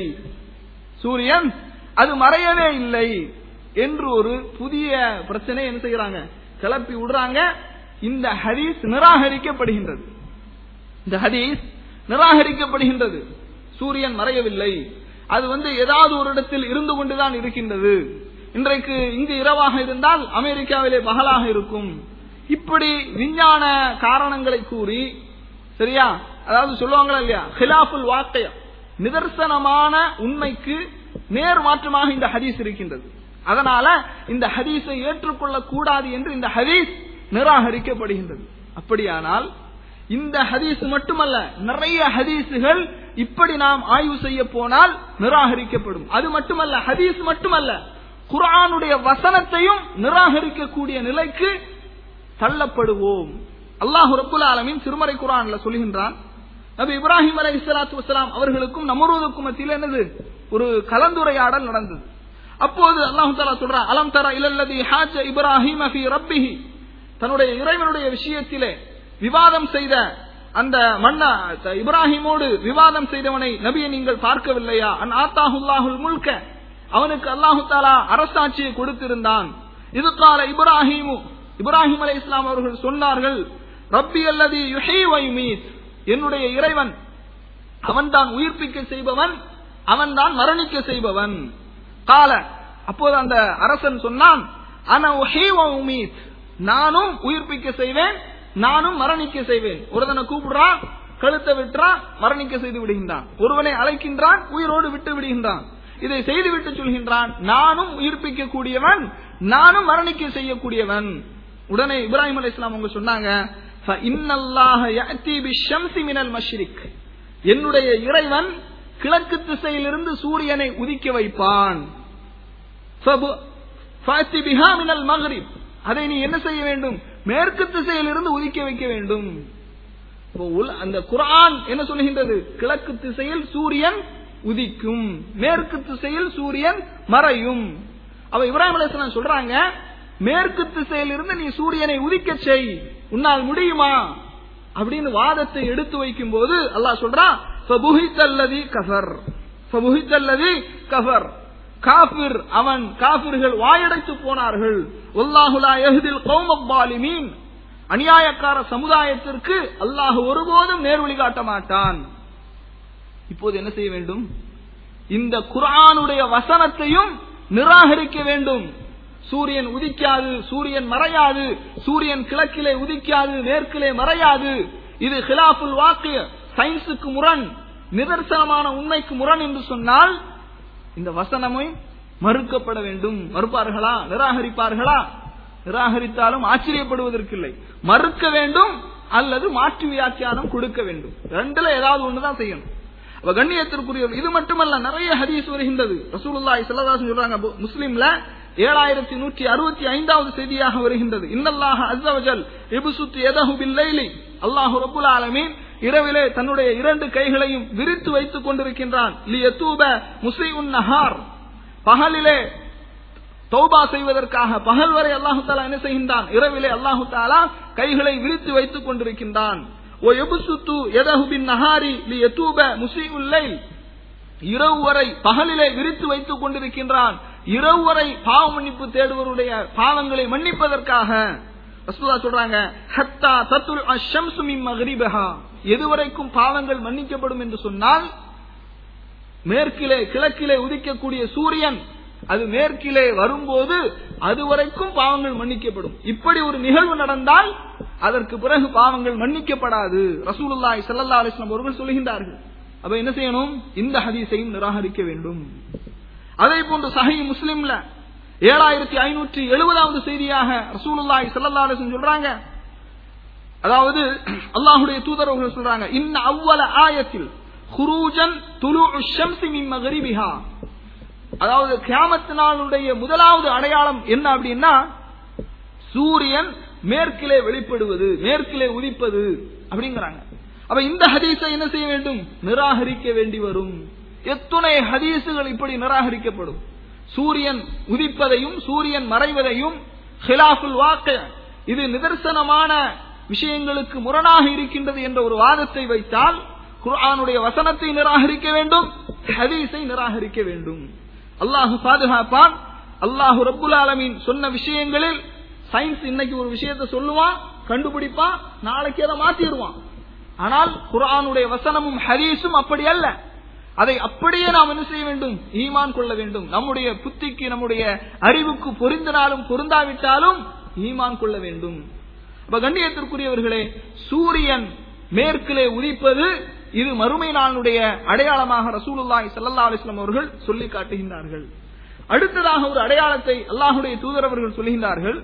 சூரியன் அது மறையவே இல்லை என்று ஒரு புதிய பிரச்சனை என்ன செய்யறாங்க, கிளப்பி விடுறாங்க. இந்த ஹதீஸ் நிராகரிக்கப்படுகின்றது. இந்த ஹதீஸ் நிராகரிக்கப்படுகின்றது. சூரியன் மறையவில்லை, அது ஏதாவது ஒரு இடத்தில் இருந்து கொண்டுதான் இருக்கின்றது. இன்றைக்கு இங்கு இரவாக இருந்தால் அமெரிக்காவிலே பகலாக இருக்கும். இப்படி விஞ்ஞான காரணங்களை கூறி, சரியா, அதாவது சொல்லுவாங்களா இல்லையா, ஹிலாஃபுல் வாக்கிய, நிதர்சனமான உண்மைக்கு நேர் மாற்றமாக இந்த ஹதீஸ் இருக்கின்றது. அதனால இந்த ஹதீஸை ஏற்றுக்கொள்ள கூடாது என்று இந்த ஹதீஸ் நிராகரிக்கப்படுகின்றது. அப்படியானால் இந்த ஹதீஸ் மட்டுமல்ல, நிறைய ஹதீஸுகள் இப்படி நாம் ஆய்வு செய்ய போனால் நிராகரிக்கப்படும். அது மட்டுமல்ல, ஹதீஸ் மட்டுமல்ல, குர்ஆனுடைய வசனத்தையும் நிராகரிக்கக்கூடிய நிலைக்கு தள்ளப்படுவோம். அல்லாஹ் ரப்புல் ஆலமீன் திருமறை குர்ஆன்ல சொல்கின்றான், நபி இப்ராஹிம் அலைஹிஸ்ஸலாத்து வஸ்ஸலாம் அவர்களுக்கும் நம்ரூதுக்கும் மத்தியில் என்னது, ஒரு கலந்துரையாடல் நடந்தது. அப்போது அல்லாஹ் தஆலா சொல்றான், அலம் தர இலல்லதி ஹாஜ இப்ராஹிம் ஃபீ ரப்பிஹி, தன்னுடைய இறைவனுடைய விஷயத்திலே விவாதம் செய்த அந்த இப்ராஹிமோடு விவாதம் செய்தவனை நபியை நீங்கள் பார்க்கவில்லையா? அன் ஆத்தாஹுல்லாஹுல் முல்க, அவனுக்கு அல்லாஹு தஆலா அரசாட்சியை கொடுத்திருந்தான். இது கால இப்ராஹிம் அலைஹிஸ்ஸலாம் அவர்கள் சொன்னார்கள், ரப்பி அல்லதி யுஹீ வ யுமீத், என்னுடைய இறைவன் அவன்தான் உயிர்ப்பிக்க செய்பவன், அவன்தான் மரணிக்க செய்பவன். கால, அப்போது அந்த அரசன் சொன்னான், அன உஹீ வ உமீத், நானும் உயிர்ப்பிக்க செய்வேன், நானும் மரணிக்க செய்வேன். ஒருவனை கூப்பிடுறான், கழுத்தை விட்டுறான், மரணிக்க செய்து விடுகின்றான். ஒருவனை அழைக்கின்றான், உயிரோடு விட்டு விடுகின்றான். இதை செய்துவிட்டு சொல்கின்றான், நானும் உயிர்ப்பிக்க கூடியவன், நானும் மரணிக்க செய்யக்கூடியவன். உடனே இப்ராஹிம் அலைஹிஸ்ஸலாம் அவங்க சொன்னாங்க, ஃபஇன்னல்லாஹ யஅதி பிஷ்ஷம்ஸி மினல் மஷ்ரிக், என்னுடைய இறைவன் கிழக்கு திசையிலிருந்து சூரியனை உதிக்க வைப்பான். ஃபஅதி பிஹா மினல் மக்ரிப், அதை நீ என்ன செய்ய வேண்டும், மேற்கு திசையிலிருந்து உதிக்க வைக்க வேண்டும். அந்த குர்ஆன் என்ன சொல்கின்றது, கிழக்கு திசையில் சூரியன் உதிக்கும், மேற்கு திசையில் சூரியன் மறையும். அவ இப்ராஹிம் அலைஹிஸ்ஸலாம் சொல்றாங்க, மேற்கு திசையிலிருந்து நீ சூரியனை உதிக்க செய், உன்னால் முடியுமா அப்படின்னு வாதத்தை எடுத்து வைக்கும் போது அல்லாஹ் சொல்றான், ஃபபுஹித்தல்லதி கஃபர், ஃபபுஹித்தல்லதி கஃபர், காஃபிர், அவன் காஃபிர்கள் வாயடைத்து போனார்கள். வல்லாஹு லா யஹ்தில் கௌமல் ஸாலிமீன், அநியாயக்கார சமுதாயத்திற்கு அல்லாஹ் ஒருபோதும் நேர்வழி காட்ட மாட்டான். இப்போது என்ன செய்ய வேண்டும், இந்த குர்ஆனுடைய வசனத்தையும் நிராகரிக்க வேண்டும். சூரியன் உதிக்காது, சூரியன் மறையாது, சூரியன் கிழக்கிலே உதிக்காது, மேற்கிலே மறையாது, இது ஹிலாஃபுல் வாக்கிய, சயின்ஸுக்கு முரண், நிதர்சனமான உண்மைக்கு முரண் என்று சொன்னால் இந்த வசனமே மறுக்கப்பட வேண்டும். மறுப்பார்களா, நிராகரிப்பார்களா? நிராகரித்தாலும் ஆச்சரியப்படுவதற்கில்லை. மறுக்க வேண்டும் அல்லது மாற்று வியாக்கியானம் கொடுக்க வேண்டும். ரெண்டுல ஏதாவது ஒண்ணுதான் செய்யணும். கண்ணியத்திற்குரிய இது மட்டுமல்ல, நிறைய ஹதீஸ் வருகின்றது. ரசூலுல்லாஹி ஸல்லல்லாஹு அலைஹி வஸல்லம் சொல்றாங்க, முஸ்லிம்ல 7165வது செய்தியாக வருகின்றது, இன்னல்லாஹ அஸ்ஸ வஜல் இப்சுத் யதஹு பில்லைலி, அல்லாஹ் ரப்புல் ஆலமீன் இரவிலே தன்னுடைய இரண்டு கைகளையும் விரித்து வைத்துக் கொண்டிருக்கின்றான். லியதூப முஸீஉன் நஹார், பகலிலே தௌபா செய்வதற்காக பகல் வரை அல்லாஹ் தஆலா என்ன செய்கின்றான், இரவிலே அல்லாஹ் தஆலா கைகளை விரித்து வைத்துக் கொண்டிருக்கின்றான். ஓ யப்சுத்து யதஹு பின் நஹாரி லியதூப முஸீஉல் லைல், இரவு வரை பகலிலே விரித்து வைத்துக் கொண்டிருக்கின்றான், இரவு வரை பாவ மன்னிப்பு தேடுவருடைய பாவங்களை மன்னிப்பதற்காக. ரசூலுல்லாஹ் சொல்றாங்க, ஹத்தா தத்துல் அஷம்சு மின் மக்ரிபஹா, எதுவரைக்கும் பாவங்கள் மன்னிக்கப்படும் என்று சொன்னால், மேற்கிலே கிழக்கிலே உதிக்கக்கூடிய சூரியன் அது மேற்கிலே வரும்போது அதுவரைக்கும் பாவங்கள் மன்னிக்கப்படும். இப்படி ஒரு நிகழ்வு நடந்தால் அதற்கு பிறகு பாவங்கள் மன்னிக்கப்படாது. ரசூலுல்லாஹி ஸல்லல்லாஹு அலைஹி வஸல்லம் அவர்கள் சொல்கின்றார்கள். அப்ப என்ன செய்யணும், இந்த ஹதீஸையும் நிராகரிக்க வேண்டும். அதே போன்று சஹீஹ் முஸ்லிம்ல 7570வது செய்தியாக ரசூலுல்லாஹி ஸல்லல்லாஹு அலைஹி வஸல்லம் சொல்றாங்க, அதாவது அல்லாஹ்வுடைய தூதர் அவர்கள் சொல்றாங்க, இன்ன அவ்வல ஆயத்தில் குரூஜன் துலூஉ ஷம்ஸி மின் மக்ரிபிஹா, அதாவது கியாமத் நாளுடைய முதலாவது அடையாளம் என்ன அப்படின்னா, சூரியன் மேற்கிலே வெளிப்படுவது, மேற்கிலே உதிப்பது அப்படிங்கிறாங்க. அப்ப இந்த ஹதீஸை என்ன செய்ய வேண்டும், நிராகரிக்க வேண்டி வரும். எத்துணை ஹதீசுகள் இப்படி நிராகரிக்கப்படும். சூரியன் உதிப்பதையும் சூரியன் மறைவதையும் ஹிலாஃபுல் வாக்ய, இது நிதர்சனமான விஷயங்களுக்கு முரணாக இருக்கின்றது என்ற ஒரு வாதத்தை வைத்தால் குர்ஆனுடைய வசனத்தை நிராகரிக்க வேண்டும், ஹதீஸை நிராகரிக்க வேண்டும். அல்லாஹ் பாதுகாப்பான். அல்லாஹ் ரப்புல் ஆலமீன் சொன்ன விஷயங்களில் சயின்ஸ் இன்னைக்கு ஒரு விஷயத்தை சொல்லுவான், கண்டுபிடிப்பான், நாளைக்கு அதை மாத்திடுவான். ஆனால் குர்ஆனுடைய வசனமும் ஹதீஸும் அப்படி அல்ல. அதை அப்படியே நாம் என்ன செய்ய வேண்டும்? ஈமான் கொள்ள வேண்டும். நம்முடைய புத்திக்கு நம்முடைய அறிவுக்கு பொருந்தினாலும் பொருந்தாவிட்டாலும் ஈமான் கொள்ள வேண்டும். அப்ப கண்ணியத்திற்குரியவர்களே, சூரியன் மேற்கிலே உதிப்பது இது மறுமை நாளுடைய அடையாளமாக ரசூலுல்லாஹி ஸல்லல்லாஹு அலைஹி வஸல்லம் அவர்கள் சொல்லி காட்டுகின்றார்கள். அடுத்ததாக ஒரு அடையாளத்தை அல்லாஹ்வுடைய தூதர் அவர்கள் சொல்லுகின்றார்கள்.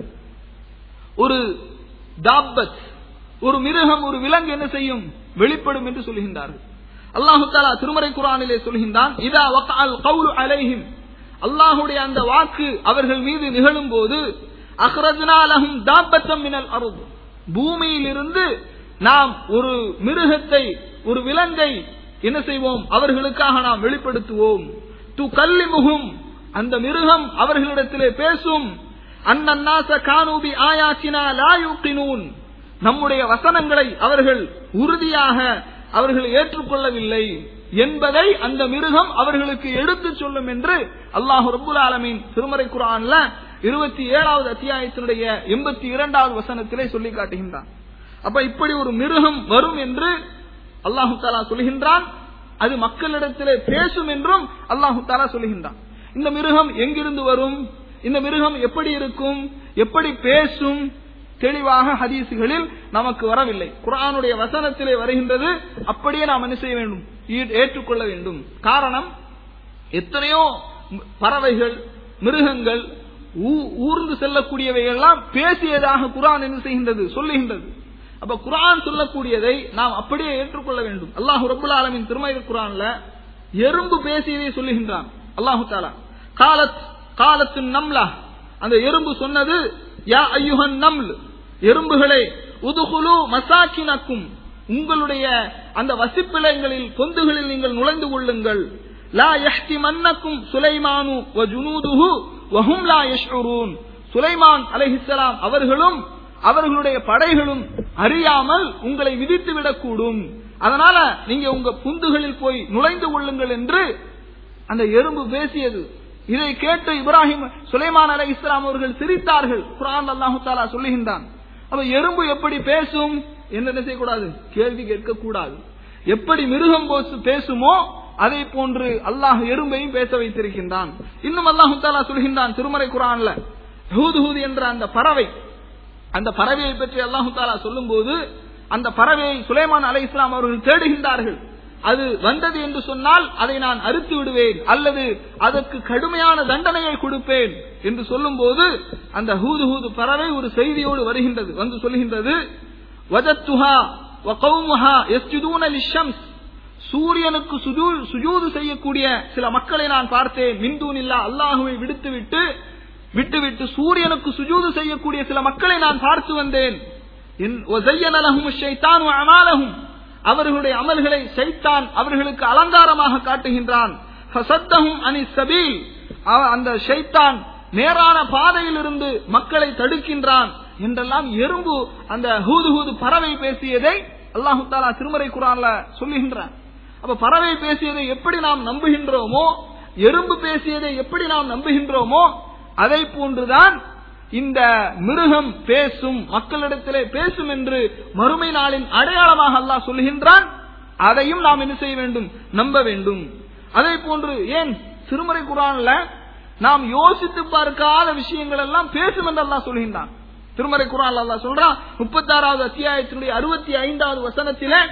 ஒரு தாப்பத், ஒரு மிருகம், ஒரு விலங்கு என்ன செய்யும்? வெளிப்படும் என்று சொல்லுகின்றார்கள். அல்லாஹு தஆலா திருமறை குர்ஆனிலே சொல்கின்றான், இதா வகஅல் கௌலு அலைஹிம், அல்லாஹ்வுடைய அந்த வாக்கு அவர்கள் மீது நிகழும் போது, அக்ரஜ்னா லஹும் தாப்பத்தம் மினல் அர்த், பூமியிலிருந்து நாம் ஒரு மிருகத்தை, ஒரு விலங்கை என்ன செய்வோம்? அவர்களுக்காக நாம் வெளிப்படுத்துவோம். துகல்லிமுஹும், அந்த மிருகம் அவர்களிடத்திலே பேசும். அன்னன்னாஸ கானூ பி ஆயாத்தினா லா யுகினூன், நம்முடைய வசனங்களை அவர்கள் உறுதியாக அவர்கள் ஏற்றுக்கொள்ளவில்லை என்பதை அந்த மிருகம் அவர்களுக்கு எடுத்துச் சொல்லும் என்று அல்லாஹ் ரப்புல் ஆலமீன் திருமறை குர்ஆன்ல 27வது அத்தியாயத்தினுடைய 82வது வசனத்திலே சொல்லி காட்டுகின்றான். அப்ப இப்படி ஒரு மிருகம் வரும் என்று அல்லாஹு தஆலா சொல்கின்றான். அது மக்களிடத்திலே பேசும் என்றும் அல்லாஹு தஆலா சொல்கின்றான். இந்த மிருகம் எங்கிருந்து வரும்? இந்த மிருகம் எப்படி இருக்கும்? எப்படி பேசும்? தெளிவாக ஹதீசுகளில் நமக்கு வரவில்லை. குர்ஆனுடைய வசனத்திலே வருகின்றது. அப்படியே நாம் என்ன செய்ய வேண்டும்? ஏற்றுக்கொள்ள வேண்டும். காரணம், எத்தனையோ பறவைகள், மிருகங்கள், ஊர்ந்து செல்லக்கூடியவைகள் எல்லாம் பேசியதாக குர்ஆன் என்ன செய்கின்றது? சொல்லுகின்றது. அப்ப குர்ஆன் சொல்லக்கூடியதை நாம் அப்படியே ஏற்றுக்கொள்ள வேண்டும். அல்லாஹ் ரப்புல் ஆலமீன் திருமறை குர்ஆன்ல எறும்பு பேசியதை சொல்லுகின்றான். அல்லாஹு தஆலா காலத்துன் நம்லா, அந்த எறும்பு சொன்னது, யா அய்யுஹன் நம்ல், எறும்புகளே, உதுகுலு மசாக்கினக்கும், உங்களுடைய அந்த வசிப்பிடங்களில், பொந்துகளில் நீங்கள் நுழைந்து கொள்ளுங்கள். லா யஹ்திமன்னக்கும் சுலைமானு வ ஜுனூதுஹு வ ஹும் லா யஷ்உரூன், சுலைமான் அலைஹிஸ்ஸலாம் அவர்களும் அவர்களுடைய படைகளும் அறியாமல் உங்களை விதித்து விடக்கூடும். அதனால நீங்க உங்க புந்துகளில் போய் நுழைந்து கொள்ளுங்கள் என்று அந்த எறும்பு பேசியது. இதை கேட்டு இப்ராஹிம், சுலைமான் அலைஹிஸ்ஸலாம் அவர்கள் சிரித்தார்கள். குர்ஆன் அல்லாஹ் தஆலா சொல்லுகின்றான். அப்ப எறும்பு எப்படி பேசும் என்ன செய்யக்கூடாது? கேள்வி கேட்க கூடாது. எப்படி மிருகம் பேசுமோ அதை போன்று அல்லாஹ் எறும்பையும் பேச வைத்திருக்கின்றான். இன்னும் அல்லாஹ் தஆலா சொல்கின்றான் திருமறை குர்ஆன்ல, ஹூத் என்ற அந்த பறவை, அந்த பறவையை பற்றி அல்லாஹ் தஆலா சொல்லும் போது, அந்த பறவையை சுலைமான் அலைஹிஸ்ஸலாம் அவர்கள் தேடுகின்றார்கள். அது வந்தது என்று சொன்னால் அதை நான் அறுத்து விடுவேன் அல்லது அதற்கு கடுமையான தண்டனையை கொடுப்பேன் என்று சொல்லும் போது, அந்த ஹூது பறவை ஒரு செய்தியோடு வருகின்றது. வந்து சொல்கின்றது, வஜத்துஹா வ கௌமுஹா யஸ்ஜுதூன லிஷம்ஸ், சூரியனுக்கு சுஜூது செய்யக்கூடிய சில மக்களை நான் பார்த்தேன். மின்தூனில்லா, அல்லாஹுவை விட்டுவிட்டு சூரியனுக்கு சுஜூது செய்யக்கூடிய சில மக்களை நான் பார்த்து வந்தேன். வஸய்யன லஹும் ஷைத்தானு அமாலஹும், அவர்களுடைய அமல்களை ஷைத்தான் அவர்களுக்கு அலங்காரமாக காட்டுகின்றான். ஃபஸத்தஹும் அனிஸ் ஸபீல், அந்த ஷைத்தான் நேரான பாதையில் இருந்து மக்களை தடுக்கின்றான் என்றெல்லாம் எறும்பு, அந்த ஹூது பறவை பேசியதை அல்லாஹ் தஆலா திருமறை குர்ஆன்ல சொல்லுகின்றான். அப்ப பறவை பேசியதை எப்படி நாம் நம்புகின்றோமோ, எறும்பு பேசியதை எப்படி நாம் நம்புகின்றோமோ, அதை போன்றுதான் இந்த மிருகம் பேசும், மக்களிடத்திலே பேசும் என்று மறுமை நாளின் அடையாளமாக அல்லாஹ் சொல்லுகின்றான். அதையும் நாம் என்ன செய்ய வேண்டும்? நம்ப வேண்டும். அதே போன்று ஏன் திருமறை குர்ஆன்ல நாம் யோசித்து பார்க்காத விஷயங்கள் எல்லாம் பேசும் என்று அல்லாஹ் சொல்கின்றான். திருமறை குர்ஆன்ல அல்லாஹ் சொல்றான் 36வது அத்தியாயத்தினுடைய 65வது வசனத்திலே,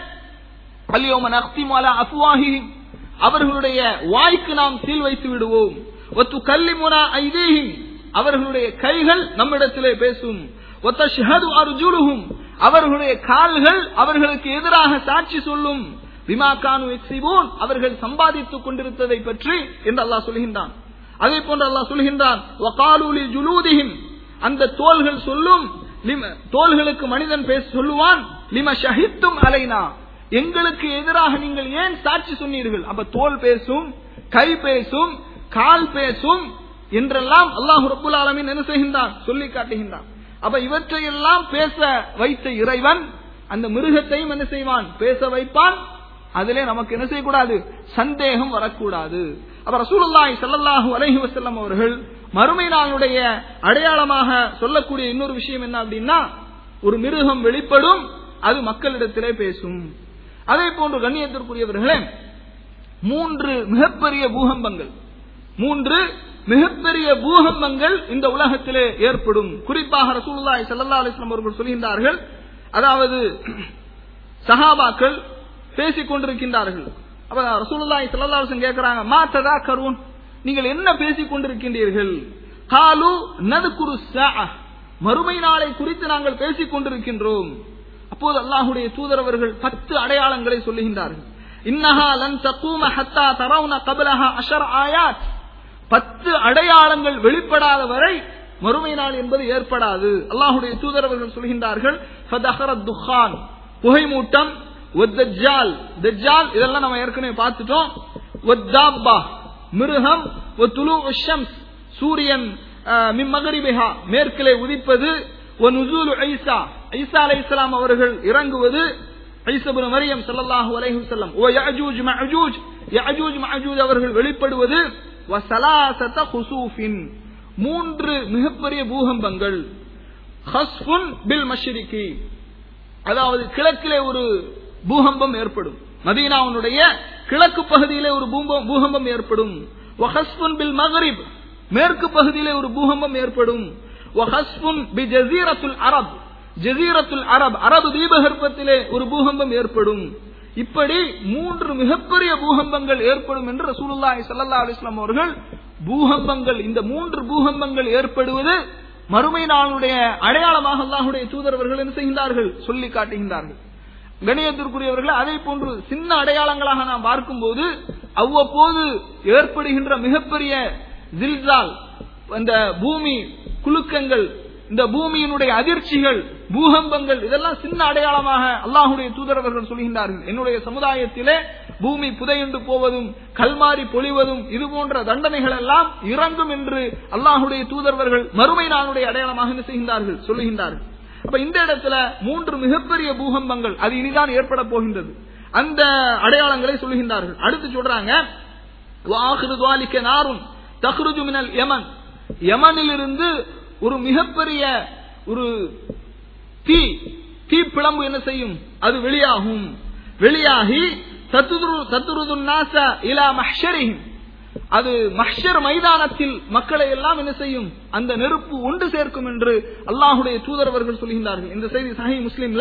அல்யௌம நக்திமு அலா அஃப்வாஹிஹிம், அவர்களுடைய வாய்க்கு நாம் சீல் வைத்து விடுவோம். வ துகல்லிமுனா ஐதீஹிம், அவர்களுடைய கைகள் நம்மிடத்திலே பேசும். வ தஷ்ஹது அர்ஜுலுஹும், அவர்களுடைய கால்கள் அவர்களுக்கு எதிராக சாட்சி சொல்லும். பிமா கானு யக்ஸிபூன், அவர்கள் சம்பாதித்துக் கொண்டிருந்ததை பற்றி என்று அல்லாஹ் சொல்கின்றான். அதே போன்று அல்லாஹ் சொல்கின்றான், வ காலு லிஜுலூதிஹிம், அந்த தோள்கள் சொல்லும், தோள்களுக்கு மனிதன் சொல்லுவான், லிம ஷஹித்தும் அலைனா, எங்களுக்கு எதிராக நீங்கள் ஏன் சாட்சி சொன்னீர்கள்? அப்ப தோல் பேசும், கை பேசும், கால் பேசும் என்றெல்லாம் அல்லாஹ் ரப்புல் ஆலமீன் என்ன செய்கின்றான்? சொல்லி காட்டுகின்றான். அப்ப இவற்றையெல்லாம் பேச வைத்த இறைவன் அந்த மிருகத்தையும் என்ன செய்வான்? பேச வைப்பான். அதிலே நமக்கு என்ன செய்யக்கூடாது? சந்தேகம் வரக்கூடாது. அப்ப ரசூலுல்லாஹி ஸல்லல்லாஹு அலைஹி வஸல்லம் அவர்கள் மறுமை நாளுடைய அடையாளமாக சொல்லக்கூடிய இன்னொரு விஷயம் என்ன அப்படின்னா, ஒரு மிருகம் வெளிப்படும், அது மக்களிடத்திலே பேசும். அதே போன்று கண்ணியத்திற்குரியவர்களே, 3 மிகப்பெரிய பூகம்பங்கள் இந்த உலகத்திலே ஏற்படும். குறிப்பாக ரசூலுல்லாஹி ஸல்லல்லாஹு அலைஹி வஸல்லம் அவர்கள் சொல்கின்றார்கள், அதாவது சஹாபாக்கள் பேசிக் கொண்டிருக்கின்றார்கள். அப்ப ரசூலுல்லாஹி ஸல்லல்லாஹு அலைஹி வஸல்லம் கேட்கிறாங்க, மா ததாக்கரூன், நீங்கள் என்ன பேசிக் கொண்டிருக்கின்றீர்கள்? காலு நذكر الساعه, மறுமை நாளை குறித்து நாங்கள் பேசிக் கொண்டிருக்கின்றோம். அப்போது அல்லாஹ்வுடைய தூதர் அவர்கள் 10 அடையாளங்களை சொல்லுகின்றார்கள். இன்னஹா லன் தகூம ஹத்தா தரவுன قبلها 10 ஆயாத், 10 அடையாளங்கள் வெளிப்படாத வரை மறுமை நாள் என்பது ஏற்படாது. அல்லாஹ்வுடைய தூதர் அவர்கள் சொல்கின்றார்கள், ஃபதஹரத் துஹான், புகைமூட்டம், வத்தஜ்ஜால், தஜ்ஜால் இதெல்லாம் நம்ம ஏற்கனவே பார்த்துட்டோம், வத்தாப்பா மிருகம், வதுலூஉ ஷம்ஸ் சூரியன் மின் மக்ரிபிஹா மேற்கிலே உதிப்பது, வனுஸூலு ஈசா ஈசா அலைஹிஸ்ஸலாம் அவர்கள் இறங்குவது, ஈசா இப்னு மரியம் ஸல்லல்லாஹு அலைஹி வஸல்லம், வ யஅஜூஜ் மஅஜூஜ் யஅஜூஜ் மஅஜூஜ் அவர்கள் வெளிப்படுவது, வ ஸலாஸத குஸூஃபின் 3 மிகப்பெரிய பூகம்பங்கள், ஹஸ்ஃபுன் பில் மஷ்ரிகி அதாவது கிழக்கிலே ஒரு பூகம்பம் ஏற்படும், மதீனாவுடைய கிழக்கு பகுதியிலே ஒரு பூகம்பம் ஏற்படும், வ ஹஸ்ஃபுன் பில் மக்ரிப் மேற்கு பகுதியிலே ஒரு பூகம்பம் ஏற்படும், வ ஹஸ்ஃபுன் பி ஜஸீரத்துல் அரப் ஜஸீரத்துல் அரப் அரபு தீபகற்பத்திலே ஒரு பூகம்பம் ஏற்படும். இப்படி 3 மிகப்பெரிய பூகம்பங்கள் ஏற்படும் என்று ரசூலுல்லாஹி ஸல்லல்லாஹு அலைஹி வஸல்லம் அவர்கள் பூகம்பங்கள், இந்த 3 பூகம்பங்கள் ஏற்படுவது மறுமை நாளுடைய அடையாளமாக அல்லாஹ்வுடைய தூதர் அவர்கள் என்ன செய்கின்றார்கள்? சொல்லி காட்டுகின்றார்கள். கணியத்திற்குரியவர்கள், அதே போன்று சின்ன அடையாளங்களாக நாம் பார்க்கும்போது அவ்வப்போது ஏற்படுகின்ற மிகப்பெரிய ஜில்சால், அந்த பூமி குலுக்கங்கள், இந்த பூமியினுடைய அதிர்ச்சிகள், பூகம்பங்கள், இதெல்லாம் சின்ன அடையாளமாக அல்லாஹ்வுடைய தூதர் அவர்கள் சொல்கின்றார்கள். என்னுடைய சமுதாயத்திலே பூமி புதையுண்டு போவதும், கல்மாரி பொழிவதும், இது போன்ற தண்டனைகள் எல்லாம் இறங்கும் என்று அல்லாஹ்வுடைய தூதர்வர்கள் மறுமை நாளுடைய அடையாளமாக என்ன செய்கின்றார்கள்? சொல்லுகின்றார்கள். அப்ப இந்த இடத்துல 3 மிகப்பெரிய பூகம்பங்கள் அது இனிதான் ஏற்பட போகின்றது, அந்த அடையாளங்களை சொல்லுகின்றார்கள். அடுத்து சொல்றாங்க, வாஹிரு ذلك நாருன் தக்ருஜு மினல் யமன், யமனிலிருந்து ஒரு மிகப்பெரிய ஒரு தீ பிளம்பு என்ன செய்யும்? அது வெளியாகும். வெளியாகி தத்ருதுன் நாஸ இலா மஹ்ஷரிஹிம், அது மஹ்ஷர் மைதானத்தில் மக்களை எல்லாம் என்ன செய்யும்? அந்த நெருப்பு ஒன்று சேர்க்கும் என்று அல்லாஹ்வுடைய தூதர் அவர்கள் சொல்கின்றார்கள். இந்த செய்தி சஹீஹ் முஸ்லிம்ல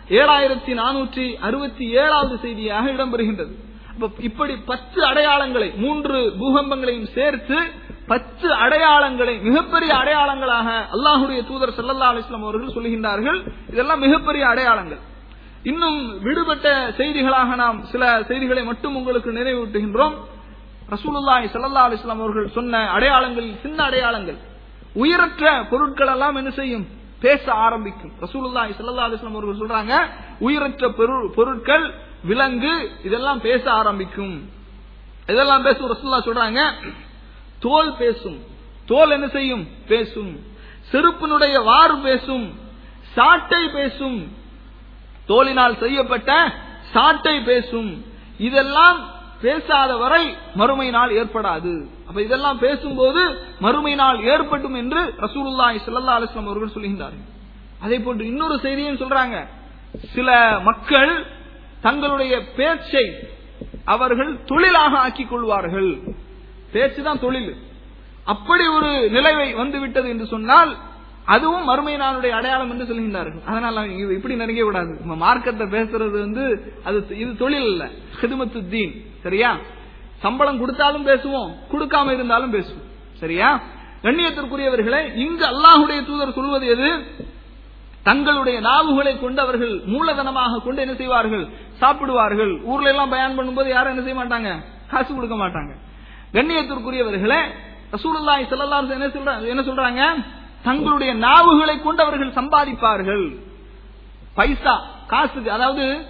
7467வது செய்தியாக இடம்பெறுகின்றது. இப்படி 10 அடையாளங்களை, 3 பூகம்பங்களையும் சேர்த்து 10 அடையாளங்களை மிகப்பெரிய அடையாளங்களாக அல்லாஹ்வுடைய தூதர் ஸல்லல்லாஹு அலைஹி வஸல்லம் அவர்கள் சொல்கின்றார்கள். இதெல்லாம் மிகப்பெரிய அடையாளங்கள். இன்னும் விடுபட்ட செய்திகளாக நாம் சில செய்திகளை மட்டும் உங்களுக்கு நினைவூட்டுகின்றோம். ரசூலுல்லாஹி ஸல்லல்லாஹு அலைஹி வஸல்லம் அவர்கள் சொன்ன அடையாளங்களில் சின்ன அடையாளங்கள், உயிரற்ற பொருட்கள் எல்லாம் என்ன செய்யும்? பேச ஆரம்பிக்கும். ரசூலுல்லாஹி ஸல்லல்லாஹு அலைஹி வஸல்லம் அவர்கள் சொல்றாங்க, உயிரற்ற பொருட்கள், விலங்கு இதெல்லாம் பேச ஆரம்பிக்கும். இதெல்லாம் பேசும். ரசூலுல்லாஹ் சொல்றாங்க, தோல் பேசும். தோல் என்ன செய்யும்? பேசும். செருப்பினுடைய வாறு பேசும், சாட்டை பேசும், தோலினால் செய்யப்பட்ட சாட்டை பேசும். இதெல்லாம் பேசாத வரை மறுமை நாள் ஏற்படாது. அப்ப இதெல்லாம் பேசும்போது மறுமை நாள் ஏற்படும் என்று ரசூலுல்லாஹி ஸல்லல்லாஹு அலைஹி வஸல்லம் அவர்கள் சொல்கின்றார்கள். அதே போன்று இன்னொரு செய்தியும் சொல்றாங்க, சில மக்கள் தங்களுடைய பேச்சை அவர்கள் தொழிலாக ஆக்கிக் கொள்வார்கள். பேச்சுதான் தொழில். அப்படி ஒரு நிலைவை வந்துவிட்டது என்று சொன்னால் அதுவும் மறுமை நாளுடைய அடையாளம் என்று சொல்கின்றார்கள். அதனால இப்படி நினைக்க கூடாது. மார்க்கத்தை பேசுறது இது தொழில் இல்ல, ஹிதுமத்து தீன். சரியா? சம்பளம் கொடுத்தாலும் பேசுவோம், கொடுக்காம இருந்தாலும் பேசுவோம். சரியா? கண்ணியத்திற்குரியவர்களே, இங்கு அல்லாஹ்வுடைய தூதர் சொல்வது எது? தங்களுடைய நாவுகளை கொண்டு அவர்கள் மூலதனமாக கொண்டு என்ன செய்வார்கள்? சாப்பிடுவார்கள். ஊர்ல எல்லாம் பயான் பண்ணும்போது யாரும் என்ன செய்ய மாட்டாங்க? காசு கொடுக்க மாட்டாங்க. கண்ணியத்திற்குரியவர்களே, ரசூலுல்லாஹி ஸல்லல்லாஹு அலைஹி வஸல்லம் என்ன சொல்றாங்க? தங்களுடைய நாவுகளை கொண்டு அவர்கள் சம்பாதிப்பார்கள். பைசா, காசுக்கு, அதாவது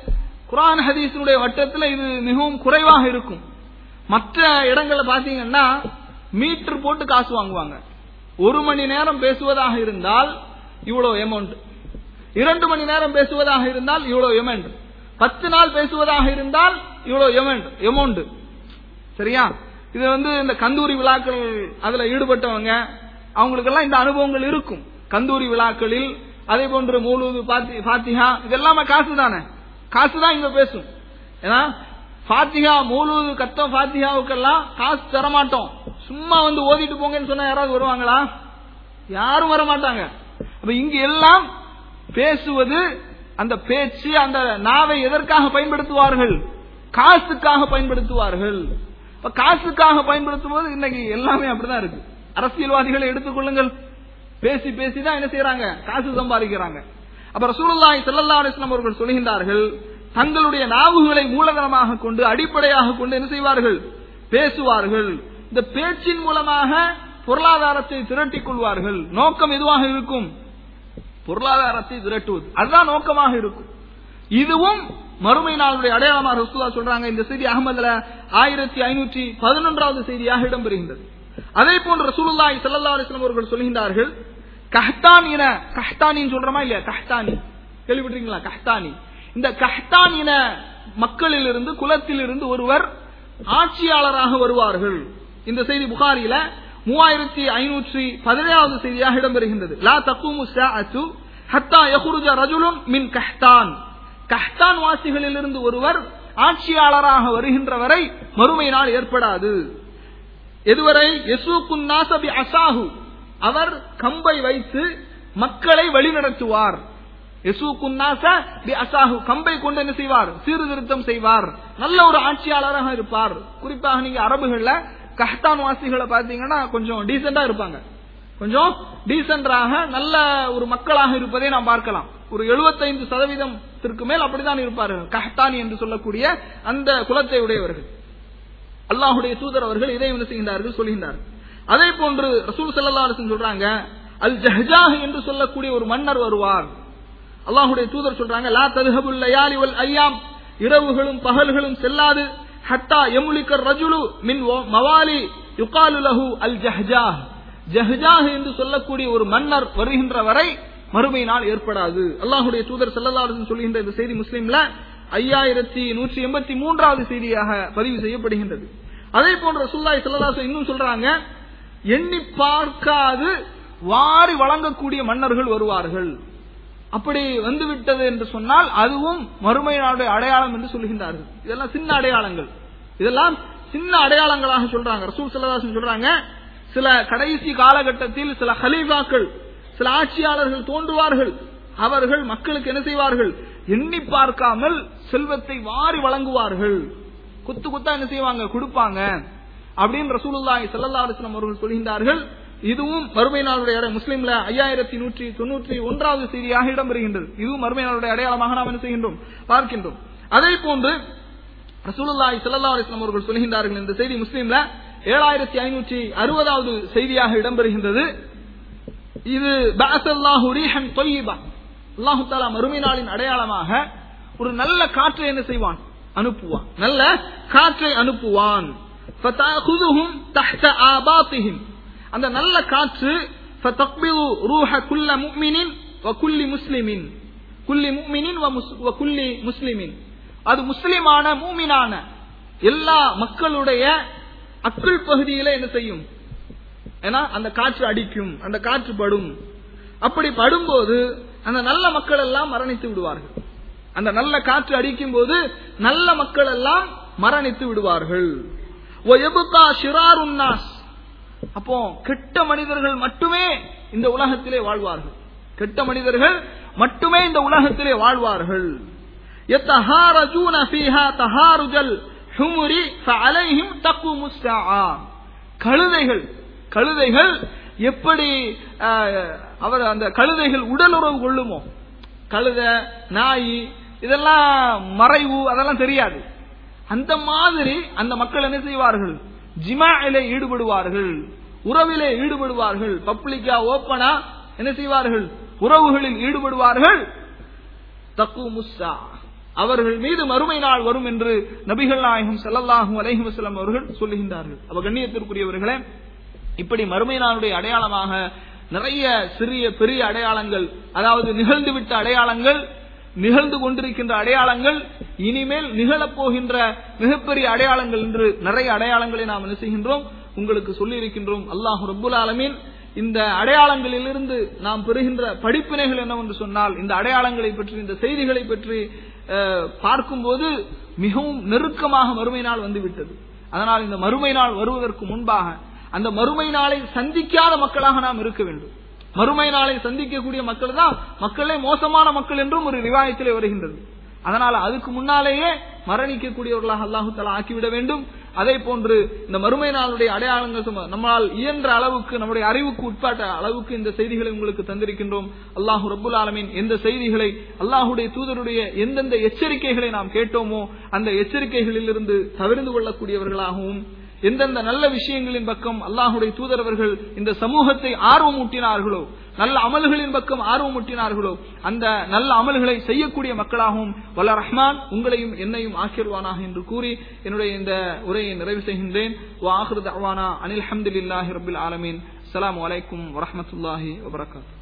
குர்ஆன் ஹதீஸினுடைய வட்டத்தில் இது மிகவும் குறைவாக இருக்கும். மற்ற இடங்கள்ல பாத்தீங்கன்னா மீட்டர் போட்டு காசு வாங்குவாங்க. 1 மணி நேரம் பேசுவதாக இருந்தால் இவ்வளவு அமௌண்ட், 2 மணி நேரம் பேசுவதாக இருந்தால் இவ்வளவு அமௌண்ட், 10 நாள் பேசுவதாக இருந்தால் இவ்வளவு அமௌண்ட். சரியா? இது இந்த கந்தூரி விழாக்கள் அதுல ஈடுபட்டவங்க அவங்களுக்கெல்லாம் இந்த அனுபவங்கள் இருக்கும். கந்தூரி விழாக்களில் அதே போன்று மௌலூது, ஃபாத்திஹா இதெல்லாமே காசு தானே, காசு தான் இங்க பேசும். ஏன்னா ஃபாத்திஹா மௌலூது கத்தம் ஃபாத்திஹாவுக்கெல்லாம் காசு தர மாட்டோம். சும்மா ஓதிட்டு போங்கன்னு சொன்னா யாராவது வருவாங்களா? யாரும் வர மாட்டாங்க. அப்ப இங்க எல்லாம் பேசுவது, அந்த பேச்சு, அந்த நாவை எதற்காக பயன்படுத்துவார்கள்? காசுக்காக பயன்படுத்துவார்கள். இப்ப காசுக்காக பயன்படுத்தும் போது இன்னைக்கு எல்லாமே அப்படிதான் இருக்கு. அரசியல்வாதிகளை எடுத்துக்கொள்ளுங்கள், பேசி பேசிதான் என்ன செய்யறாங்க? காசு சம்பாதிக்கிறாங்க. அப்ப ரசூலுல்லாஹி ஸல்லல்லாஹு அலைஹி வஸல்லம் அவர்கள் சொல்கின்றார்கள், தங்களுடைய நாவுகளை மூலதனமாக கொண்டு, அடிப்படையாக கொண்டு என்ன செய்வார்கள்? பேசுவார்கள். இந்த பேச்சின் மூலமாக பொருளாதாரத்தை திரட்டிக் கொள்வார்கள். நோக்கம் எதுவாக இருக்கும்? பொருளாதாரத்தை திரட்டுவது, அதுதான் நோக்கமாக இருக்கும். இதுவும் மறுமை நாளுடைய அடையாளமாக ரசூலுல்லாஹ் சொல்றாங்க. இந்த செய்தி அஹ்மதுல 1511வது செய்தியாக இடம்பெறுகின்றது. அதே போன்று ரசூலுல்லாஹி ஸல்லல்லாஹு அலைஹி வஸல்லம் அவர்கள் சொல்கின்றார்கள், கஹ்தானின, கஹ்தானின்னு சொல்றோமா இல்லையா? கஹ்தானி கேள்விப்பட்டிருக்கீங்களா? கஹ்தானி. இந்த கஹ்தானின மக்களிலிருந்து, குலத்திலிருந்து ஒருவர் ஆட்சியாளராக வருவார்கள். இந்த செய்தி புகாரில 3517வது செய்தியாக இடம்பெறுகின்றது. லா தக்கூமு ஸாஅத்து ஹத்தா யஹ்ருஜ ரஜுலுன் மின் கஹ்தான். கஹ்தான் வாசிகளிலிருந்து ஒருவர் ஆட்சியாளராக வருகின்ற வரை மறுமை நாள் ஏற்படாது. எதுவரை? யசூகுன் நாஸ பி அஸாஹு, அவர் கம்பை வைத்து மக்களை வழிநடத்துவார். யசூகுன் நாஸ பி அஸாஹு, கம்பை கொண்டு என்ன செய்வார்? சீர்திருத்தம் செய்வார். நல்ல ஒரு ஆட்சியாளராக இருப்பார். குறிப்பாக நீங்க அரபுகள்ல கஹ்தான் வாசிகளை பாத்தீங்கன்னா கொஞ்சம் டீசெண்டா இருப்பாங்க. கொஞ்சம் டீசென்டாக நல்ல ஒரு மக்களாக இருப்பதை நாம் பார்க்கலாம். ஒரு 75% மேல் அப்படித்தான் இருப்பார்கள் கஹ்தானி என்று சொல்லக்கூடிய அந்த குலத்தை உடையவர்கள். அல்லாஹுடைய தூதர் அவர்கள் இதை என்ன செய்கின்றார்கள்? சொல்கின்றார்கள். அதே போன்று ரசூல் ஸல்லல்லாஹு அலைஹி வஸல்லம் சொல்றாங்க, அல் ஜஹ்ஜாஹ் என்று சொல்லக்கூடிய ஒரு மன்னர் வருவார். அல்லாஹுடைய தூதர் சொல்றாங்க, லா தذهبுல் லயாலி வல் அய்யாம், இரவுகளும் பகல்களும் செல்லாது, ஹத்தா யம்லிக ரஜுலு மின் மவாலி யுகாலு லஹு அல் ஜஹ்ஜாஹ், ஜஹ்ஜாஹ் என்று சொல்லக்கூடிய ஒரு மன்னர் வருகின்ற வரை மறுமை நாள் ஏற்படாது. அல்லாஹுடைய தூதர் ஸல்லல்லாஹு அலைஹி வஸல்லம் சொல்கின்ற இந்த செய்தி முஸ்லிம்ல 5183வது செய்தியாக பதிவு செய்யப்படுகின்றது. அதே போன்ற ரசூலுல்லாஹி ஸல்லல்லாஹு அலைஹி வஸல்லம் இன்னும் சொல்றாங்க, எண்ணி பார்க்காது வாரி வழங்கக்கூடிய மன்னர்கள் வருவார்கள். அப்படி வந்துவிட்டது என்று சொன்னால் அதுவும் மறுமை நாளுடைய அடையாளம் என்று சொல்கின்றார்கள். இதெல்லாம் சின்ன அடையாளங்கள், இதெல்லாம் சின்ன அடையாளங்களாக சொல்றாங்க. ரசூல் ஸல்லல்லாஹு அலைஹி வஸல்லம் சொல்றாங்க, சில கடைசி காலகட்டத்தில் சில கலீஃபாக்கள், சில ஆட்சியாளர்கள் தோன்றுவார்கள். அவர்கள் மக்களுக்கு என்ன செய்வார்கள்? எண்ணி பார்க்காமல் செல்வத்தை வாரி வழங்குவார்கள். குத்து குத்தா என்ன செய்வாங்க? கொடுப்பாங்க அப்படின்னு ரசூலுல்லாஹி ஸல்லல்லாஹு அலைஹி வஸல்லம் அவர்கள் சொல்கின்றார்கள். இதுவும் மறுமை நாளுடைய முஸ்லிம்ல 5191வது செய்தியாக இடம்பெறுகின்றது. இதுவும் மறுமை நாளுடைய அடையாளமாக நாம் என்ன செய்கின்றோம்? பார்க்கின்றோம். அதே போன்று ரசூலுல்லாஹி ஸல்லல்லாஹு அலைஹி வஸல்லம் அவர்கள் சொல்கின்றார்கள், இந்த செய்தி முஸ்லிம்ல 7560வது செய்தியாக இடம்பெறுகின்றது. இது பஅஸல்லாஹு ரீஹன் தய்யிபா, அல்லாஹ் தஆலா மறுமை நாளின் அடையாளமாக ஒரு நல்ல காற்றை என்ன செய்வான்? அனுப்புவான். நல்ல காற்றை அனுப்புவான். ஃபதஅகுதுஹும் தஹ்த ஆபாத்திஹிம், அந்த நல்ல காற்று ஃபதக்பிது ரூஹ குல்ல முஃமினின் வ குல்லி முஸ்லிமின், குல்லி முஃமினின் வ குல்லி முஸ்லிமின், அது முஸ்லிமான மூமினான எல்லா மக்களுடைய அக்குள் பகுதியில என்ன செய்யும்? ஏன்னா அந்த காற்று அடிக்கும், அந்த காற்று படும். அப்படி படும்போது அந்த நல்ல மக்கள் எல்லாம் மரணித்து விடுவார்கள். அந்த நல்ல காற்று அடிக்கும் போது நல்ல மக்கள் எல்லாம் மரணித்து விடுவார்கள். அப்போ கெட்ட மனிதர்கள் மட்டுமே இந்த உலகத்திலே வாழ்வார்கள். கெட்ட மனிதர்கள் மட்டுமே இந்த உலகத்திலே வாழ்வார்கள். யதஹாரஜூன ஃபீஹா தஹாருஜல் ஹுமுரி ஃபஅலைஹிம் தகுமுஸ் ஸாஆ, கழுதைகள் எப்படி அவர் அந்த கழுதைகள் உடலுறவு கொள்ளுமோ, கழுதை நாய் இதெல்லாம் மறைவு அதெல்லாம் தெரியாது. அந்த மாதிரி அந்த மக்கள் என்ன செய்வார்கள்? ஜிமாஇலே ஈடுபடுவார்கள், உறவிலே ஈடுபடுவார்கள். பப்ளிக்கா ஓப்பனா என்ன செய்வார்கள்? உறவுகளில் ஈடுபடுவார்கள். தகுமுஸ் ஸாஆ, அவர்கள் மீது மறுமை நாள் வரும் என்று நபிகள் நாயகம் ஸல்லல்லாஹு அலைஹி வஸல்லம் அவர்கள் சொல்லுகின்றார்கள். அப்ப கண்ணியத்திற்குரியவர்களே, இப்படி மறுமை நாளுடைய அடையாளமாக நிறைய சிறிய பெரிய அடையாளங்கள், அதாவது நிகழ்ந்துவிட்ட அடையாளங்கள், நிகழ்ந்து கொண்டிருக்கின்ற அடையாளங்கள், இனிமேல் நிகழப்போகின்ற மிகப்பெரிய அடையாளங்கள் என்று நிறைய அடையாளங்களை நாம் என்ன செய்கின்றோம், உங்களுக்கு சொல்லி இருக்கின்றோம். அல்லாஹ் ரப்புல் ஆலமீன் இந்த அடையாளங்களிலிருந்து நாம் பெறுகின்ற படிப்பினைகள் என்னவென்று சொன்னால், இந்த அடையாளங்களை பற்றி, இந்த செய்திகளை பற்றி பார்க்கும்போது மிகவும் நெருக்கமாக மறுமை நாள் வந்துவிட்டது. அதனால் இந்த மறுமை நாள் வருவதற்கு முன்பாக அந்த மறுமை நாளை சந்திக்காத மக்களாக நாம் இருக்க வேண்டும். மறுமை நாளை சந்திக்கக்கூடிய மக்கள் தான் மக்களே மோசமான மக்கள் என்றும் ஒரு ரிவாயத்திலே வருகின்றது. அதனால அதுக்கு முன்னாலேயே மரணிக்கக்கூடியவர்களாக அல்லாஹு தஆலா ஆக்கிவிட வேண்டும். அதே போன்று இந்த மறுமை நாளுடைய அடையாளங்கள் நம்மால் இயன்ற அளவுக்கு, நம்முடைய அறிவுக்கு உட்பட்ட அளவுக்கு இந்த செய்திகளை உங்களுக்கு தந்திருக்கின்றோம். அல்லாஹு ரப்புல் ஆலமீன் எந்த செய்திகளை, அல்லாஹுடைய தூதருடைய எந்தெந்த எச்சரிக்கைகளை நாம் கேட்டோமோ அந்த எச்சரிக்கைகளிலிருந்து தவிர்ந்து கொள்ளக்கூடியவர்களாகவும், எந்தெந்த நல்ல விஷயங்களின் பக்கம் அல்லாஹுடைய தூதரவர்கள் இந்த சமூகத்தை ஆர்வமூட்டினார்களோ, நல்ல அமல்களின் பக்கம் ஆர்வமூட்டினார்களோ, அந்த நல்ல அமல்களை செய்யக்கூடிய மக்களாகவும் வல்ல ரஹ்மான் உங்களையும் என்னையும் ஆக்கிடுவானாக என்று கூறி என்னுடைய இந்த உரையை நிறைவு செய்கின்றேன். வ ஆகிரு தஅவானா அனில் ஹம்துலில்லாஹி ரப்பில் ஆலமீன். அஸ்ஸலாமு அலைக்கும் வரஹ்மத்துல்லாஹி வபரகாத்துஹு.